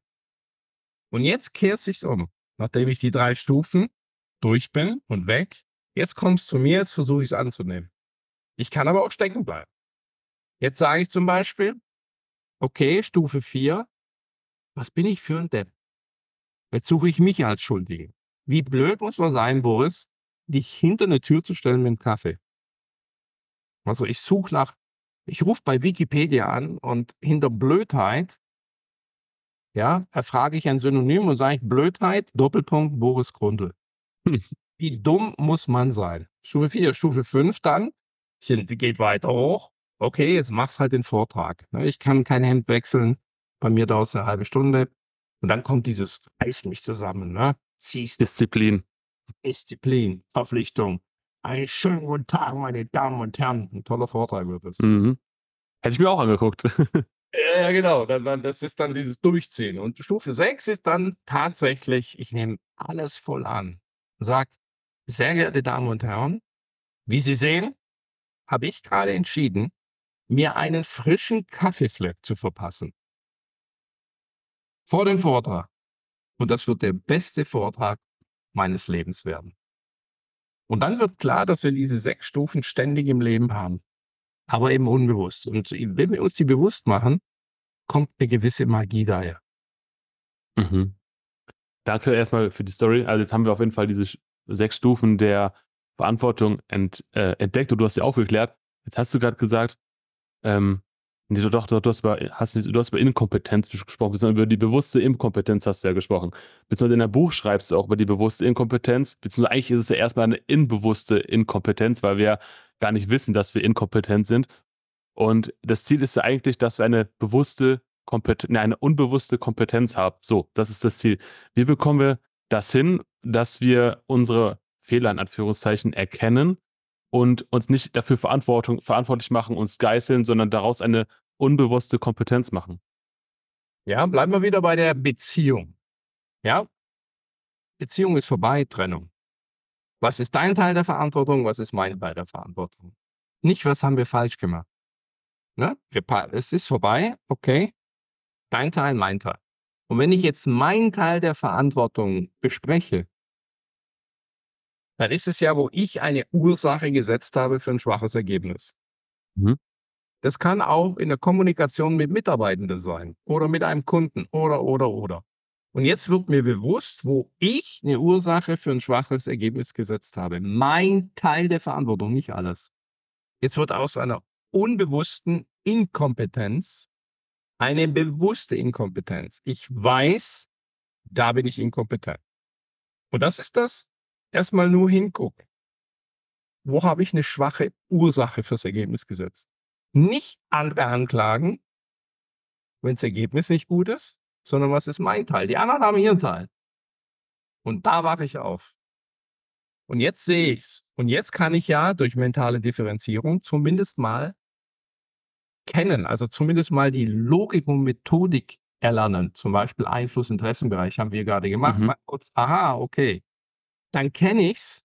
S1: Und jetzt kehrt sich's um. Nachdem ich die drei Stufen durch bin und weg, jetzt kommst du zu mir, jetzt versuche ich es anzunehmen. Ich kann aber auch stecken bleiben. Jetzt sage ich zum Beispiel, okay, Stufe vier, was bin ich für ein Depp? Jetzt suche ich mich als Schuldigen. Wie blöd muss man sein, Boris, dich hinter eine Tür zu stellen mit dem Kaffee? Also ich suche nach, ich rufe bei Wikipedia an und hinter Blödheit, ja, erfrage ich ein Synonym und sage ich Blödheit, Doppelpunkt, Boris Grundl.
S2: Hm.
S1: Wie dumm muss man sein? Stufe vier, Stufe fünf dann, geht weiter hoch. Okay, jetzt mach's halt den Vortrag. Ich kann kein Hemd wechseln. Bei mir dauert es eine halbe Stunde. Und dann kommt dieses, reiß mich zusammen, ne? Ziehst
S2: Disziplin.
S1: Disziplin, Verpflichtung. Einen schönen guten Tag, meine Damen und Herren. Ein toller Vortrag wird es.
S2: Mhm. Hätte ich mir auch angeguckt.
S1: Ja, genau. Dann, dann, das ist dann dieses Durchziehen. Und Stufe sechs ist dann tatsächlich, ich nehme alles voll an. Und sag, sehr geehrte Damen und Herren, wie Sie sehen, habe ich gerade entschieden, mir einen frischen Kaffeefleck zu verpassen. Vor dem Vortrag. Und das wird der beste Vortrag meines Lebens werden. Und dann wird klar, dass wir diese sechs Stufen ständig im Leben haben. Aber eben unbewusst. Und wenn wir uns die bewusst machen, kommt eine gewisse Magie daher.
S2: Mhm. danke erstmal für die Story. Also jetzt haben wir auf jeden Fall diese sch- sechs Stufen der Verantwortung ent, äh, entdeckt und du hast sie aufgeklärt. Jetzt hast du gerade gesagt, ähm, nee, doch, doch, du hast über, hast, nicht- du hast über Inkompetenz gesprochen, beziehungsweise über die bewusste Inkompetenz hast du ja gesprochen. Beziehungsweise in deinem Buch schreibst du auch über die bewusste Inkompetenz, beziehungsweise eigentlich ist es ja erstmal eine inbewusste Inkompetenz, weil wir ja gar nicht wissen, dass wir inkompetent sind. Und das Ziel ist ja eigentlich, dass wir eine bewusste Kompetenz, nee, eine unbewusste Kompetenz haben. So, das ist das Ziel. Wie bekommen wir das hin, dass wir unsere Fehler in Anführungszeichen erkennen und uns nicht dafür Verantwortung, verantwortlich machen, uns geißeln, sondern daraus eine unbewusste Kompetenz machen?
S1: Ja, bleiben wir wieder bei der Beziehung. Ja, Beziehung ist vorbei, Trennung. Was ist dein Teil der Verantwortung? Was ist mein Teil der Verantwortung? Nicht, was haben wir falsch gemacht. Ne? Wir, pa- es ist vorbei, okay. Dein Teil, mein Teil. Und wenn ich jetzt meinen Teil der Verantwortung bespreche, dann ist es ja, wo ich eine Ursache gesetzt habe für ein schwaches Ergebnis.
S2: Mhm.
S1: Das kann auch in der Kommunikation mit Mitarbeitenden sein oder mit einem Kunden oder, oder, oder. Und jetzt wird mir bewusst, wo ich eine Ursache für ein schwaches Ergebnis gesetzt habe. Mein Teil der Verantwortung, nicht alles. Jetzt wird aus einer unbewussten Inkompetenz eine bewusste Inkompetenz. Ich weiß, da bin ich inkompetent. Und das ist das. Erstmal nur hingucken. Wo habe ich eine schwache Ursache fürs Ergebnis gesetzt? Nicht andere anklagen, wenn das Ergebnis nicht gut ist, sondern was ist mein Teil? Die anderen haben ihren Teil. Und da wache ich auf. Und jetzt sehe ich's. Und jetzt kann ich ja durch mentale Differenzierung zumindest mal kennen, also zumindest mal die Logik und Methodik erlernen. Zum Beispiel Einfluss, Interessenbereich haben wir gerade gemacht.
S2: Mhm.
S1: Mal kurz, aha, okay. Dann kenne ich's.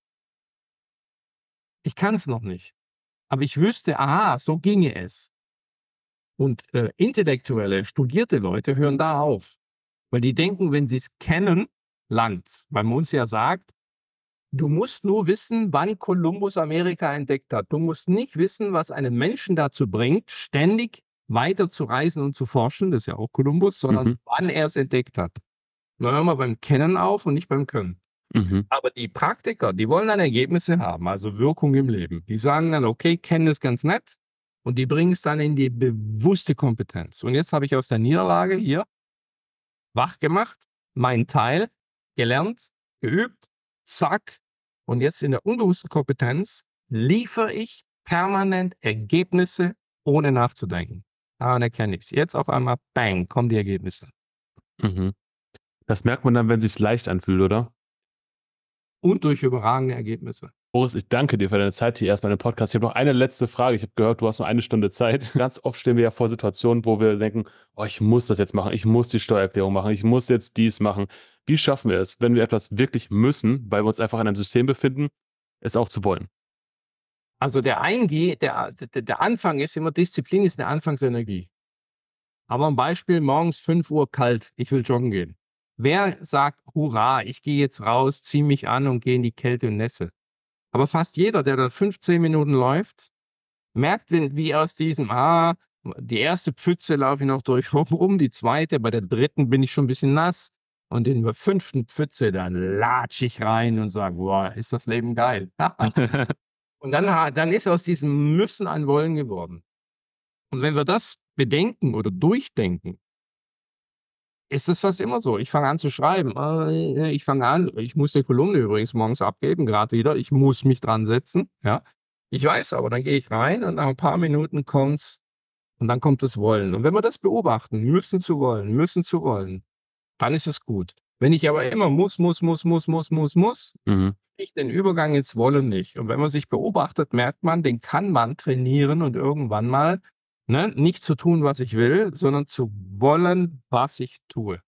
S1: Ich kann es noch nicht. Aber ich wüsste, aha, so ginge es. Und äh, intellektuelle, studierte Leute hören da auf. Weil die denken, wenn sie es kennen, Land, weil man uns ja sagt, du musst nur wissen, wann Kolumbus Amerika entdeckt hat. Du musst nicht wissen, was einen Menschen dazu bringt, ständig weiter zu reisen und zu forschen, das ist ja auch Kolumbus, sondern
S2: Mhm.
S1: wann er es entdeckt hat. Dann hören wir beim Kennen auf und nicht beim Können.
S2: Mhm.
S1: Aber die Praktiker, die wollen dann Ergebnisse haben, also Wirkung im Leben. Die sagen dann, okay, Kennen ist ganz nett und die bringen es dann in die bewusste Kompetenz. Und jetzt habe ich aus der Niederlage hier wach gemacht, mein Teil gelernt, geübt, zack. Und jetzt in der unbewussten Kompetenz liefere ich permanent Ergebnisse, ohne nachzudenken. Daran erkenne ich es. Jetzt auf einmal, bang, kommen die Ergebnisse.
S2: Mhm. Das merkt man dann, wenn es sich leicht anfühlt, oder?
S1: Und durch überragende Ergebnisse.
S2: Boris, ich danke dir für deine Zeit hier erstmal im Podcast. Ich habe noch eine letzte Frage. Ich habe gehört, du hast noch eine Stunde Zeit. Ganz oft stehen wir ja vor Situationen, wo wir denken, oh, ich muss das jetzt machen, ich muss die Steuererklärung machen, ich muss jetzt dies machen. Wie schaffen wir es, wenn wir etwas wirklich müssen, weil wir uns einfach in einem System befinden, es auch zu wollen?
S1: Also der Eingeh, der, der, der Anfang ist immer, Disziplin ist eine Anfangsenergie. Aber ein Beispiel, morgens fünf Uhr kalt, ich will joggen gehen. Wer sagt, hurra, ich gehe jetzt raus, ziehe mich an und gehe in die Kälte und Nässe? Aber fast jeder, der dann fünfzehn Minuten läuft, merkt, wie wie aus diesem, ah, die erste Pfütze laufe ich noch durch rum, die zweite, bei der dritten bin ich schon ein bisschen nass und in der fünften Pfütze, dann latsch ich rein und sage, boah, ist das Leben geil. Und dann, ha- dann ist aus diesem Müssen ein Wollen geworden. Und wenn wir das bedenken oder durchdenken, ist das fast immer so. Ich fange an zu schreiben. Äh, Ich fange an, ich muss die Kolumne übrigens morgens abgeben, gerade wieder. Ich muss mich dran setzen. Ja. Ich weiß aber, dann gehe ich rein und nach ein paar Minuten kommt's und dann kommt das Wollen. Und wenn wir das beobachten, müssen zu wollen, müssen zu wollen, dann ist es gut. Wenn ich aber immer muss, muss, muss, muss, muss, muss, muss,
S2: Mhm.
S1: ich den Übergang ins Wollen nicht. Und wenn man sich beobachtet, merkt man, den kann man trainieren und irgendwann mal ne, nicht zu tun, was ich will, sondern zu wollen, was ich tue.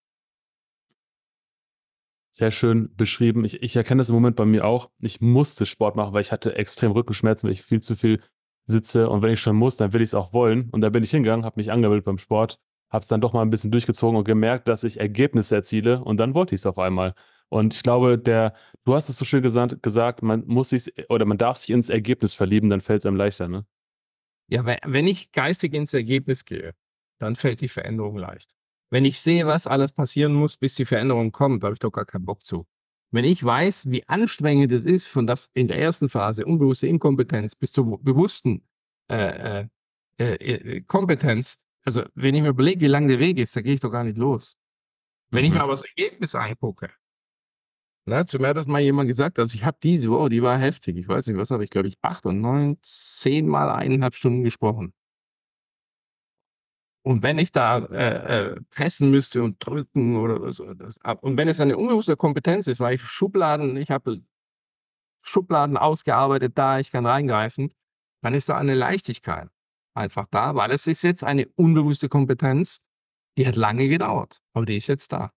S2: Sehr schön beschrieben. Ich, ich erkenne das im Moment bei mir auch. Ich musste Sport machen, weil ich hatte extrem Rückenschmerzen, weil ich viel zu viel sitze. Und wenn ich schon muss, dann will ich es auch wollen. Und da bin ich hingegangen, habe mich angemeldet beim Sport, habe es dann doch mal ein bisschen durchgezogen und gemerkt, dass ich Ergebnisse erziele. Und dann wollte ich es auf einmal. Und ich glaube, der, du hast es so schön gesagt, gesagt, man muss sich oder man darf sich ins Ergebnis verlieben, dann fällt es einem leichter, ne?
S1: Ja, wenn, wenn ich geistig ins Ergebnis gehe, dann fällt die Veränderung leicht. Wenn ich sehe, was alles passieren muss, bis die Veränderung kommt, habe ich doch gar keinen Bock zu. Wenn ich weiß, wie anstrengend es ist, von der, in der ersten Phase unbewusste Inkompetenz bis zur bewussten äh, äh, äh, äh, Kompetenz, also wenn ich mir überlege, wie lang der Weg ist, da gehe ich doch gar nicht los. Wenn ich mir
S2: Mhm.
S1: aber das Ergebnis angucke, ne, zu mir hat das mal jemand gesagt, also ich habe diese Woche, die war heftig, ich weiß nicht, was habe ich, glaube ich, acht und neun, zehn mal eineinhalb Stunden gesprochen. Und wenn ich da äh, äh, pressen müsste und drücken oder so, das, und wenn es eine unbewusste Kompetenz ist, weil ich Schubladen, ich habe Schubladen ausgearbeitet da, ich kann reingreifen, dann ist da eine Leichtigkeit einfach da, weil es ist jetzt eine unbewusste Kompetenz, die hat lange gedauert, aber die ist jetzt da.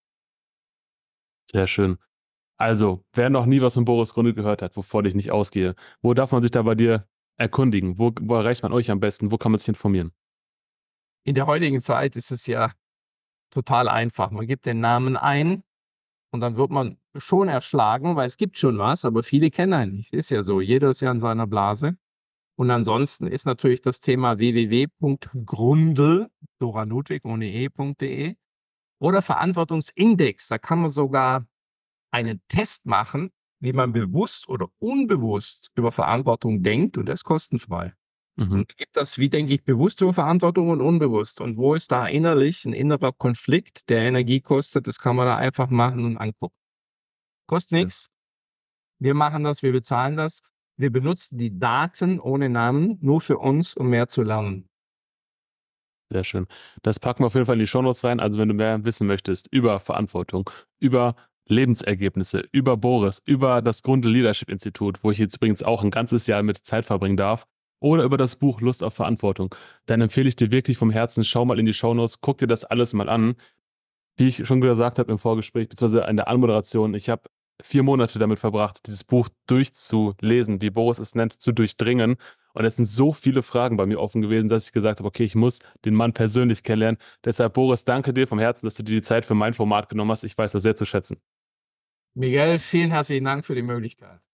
S2: Sehr schön. Also, wer noch nie was von Boris Grundl gehört hat, wovon ich nicht ausgehe, wo darf man sich da bei dir erkundigen? Wo, wo erreicht man euch am besten? Wo kann man sich informieren?
S1: In der heutigen Zeit ist es ja total einfach. Man gibt den Namen ein und dann wird man schon erschlagen, weil es gibt schon was, aber viele kennen einen nicht. Ist ja so, jeder ist ja in seiner Blase. Und ansonsten ist natürlich das Thema w w w punkt grundl, Dora Ludwig ohne e.de oder Verantwortungsindex. Da kann man sogar einen Test machen, wie man bewusst oder unbewusst über Verantwortung denkt und das ist kostenfrei.
S2: Mhm.
S1: Und gibt das, wie denke ich, bewusst über Verantwortung und unbewusst? Und wo ist da innerlich ein innerer Konflikt, der Energie kostet? Das kann man da einfach machen und angucken. Kostet
S2: Sehr,
S1: nichts. Wir machen das, wir bezahlen das. Wir benutzen die Daten ohne Namen nur für uns, um mehr zu lernen.
S2: sehr schön. Das packen wir auf jeden Fall in die Shownotes rein. Also, wenn du mehr wissen möchtest über Verantwortung, über Lebensergebnisse, über Boris, über das Grundl Leadership Institut, wo ich jetzt übrigens auch ein ganzes Jahr mit Zeit verbringen darf, oder über das Buch Lust auf Verantwortung, dann empfehle ich dir wirklich vom Herzen, schau mal in die Shownotes, guck dir das alles mal an. Wie ich schon gesagt habe im Vorgespräch, beziehungsweise in der Anmoderation, ich habe vier Monate damit verbracht, dieses Buch durchzulesen, wie Boris es nennt, zu durchdringen. Und es sind so viele Fragen bei mir offen gewesen, dass ich gesagt habe, okay, ich muss den Mann persönlich kennenlernen. Deshalb, Boris, danke dir vom Herzen, dass du dir die Zeit für mein Format genommen hast. Ich weiß das sehr zu schätzen.
S1: Miguel, vielen herzlichen Dank für die Möglichkeit.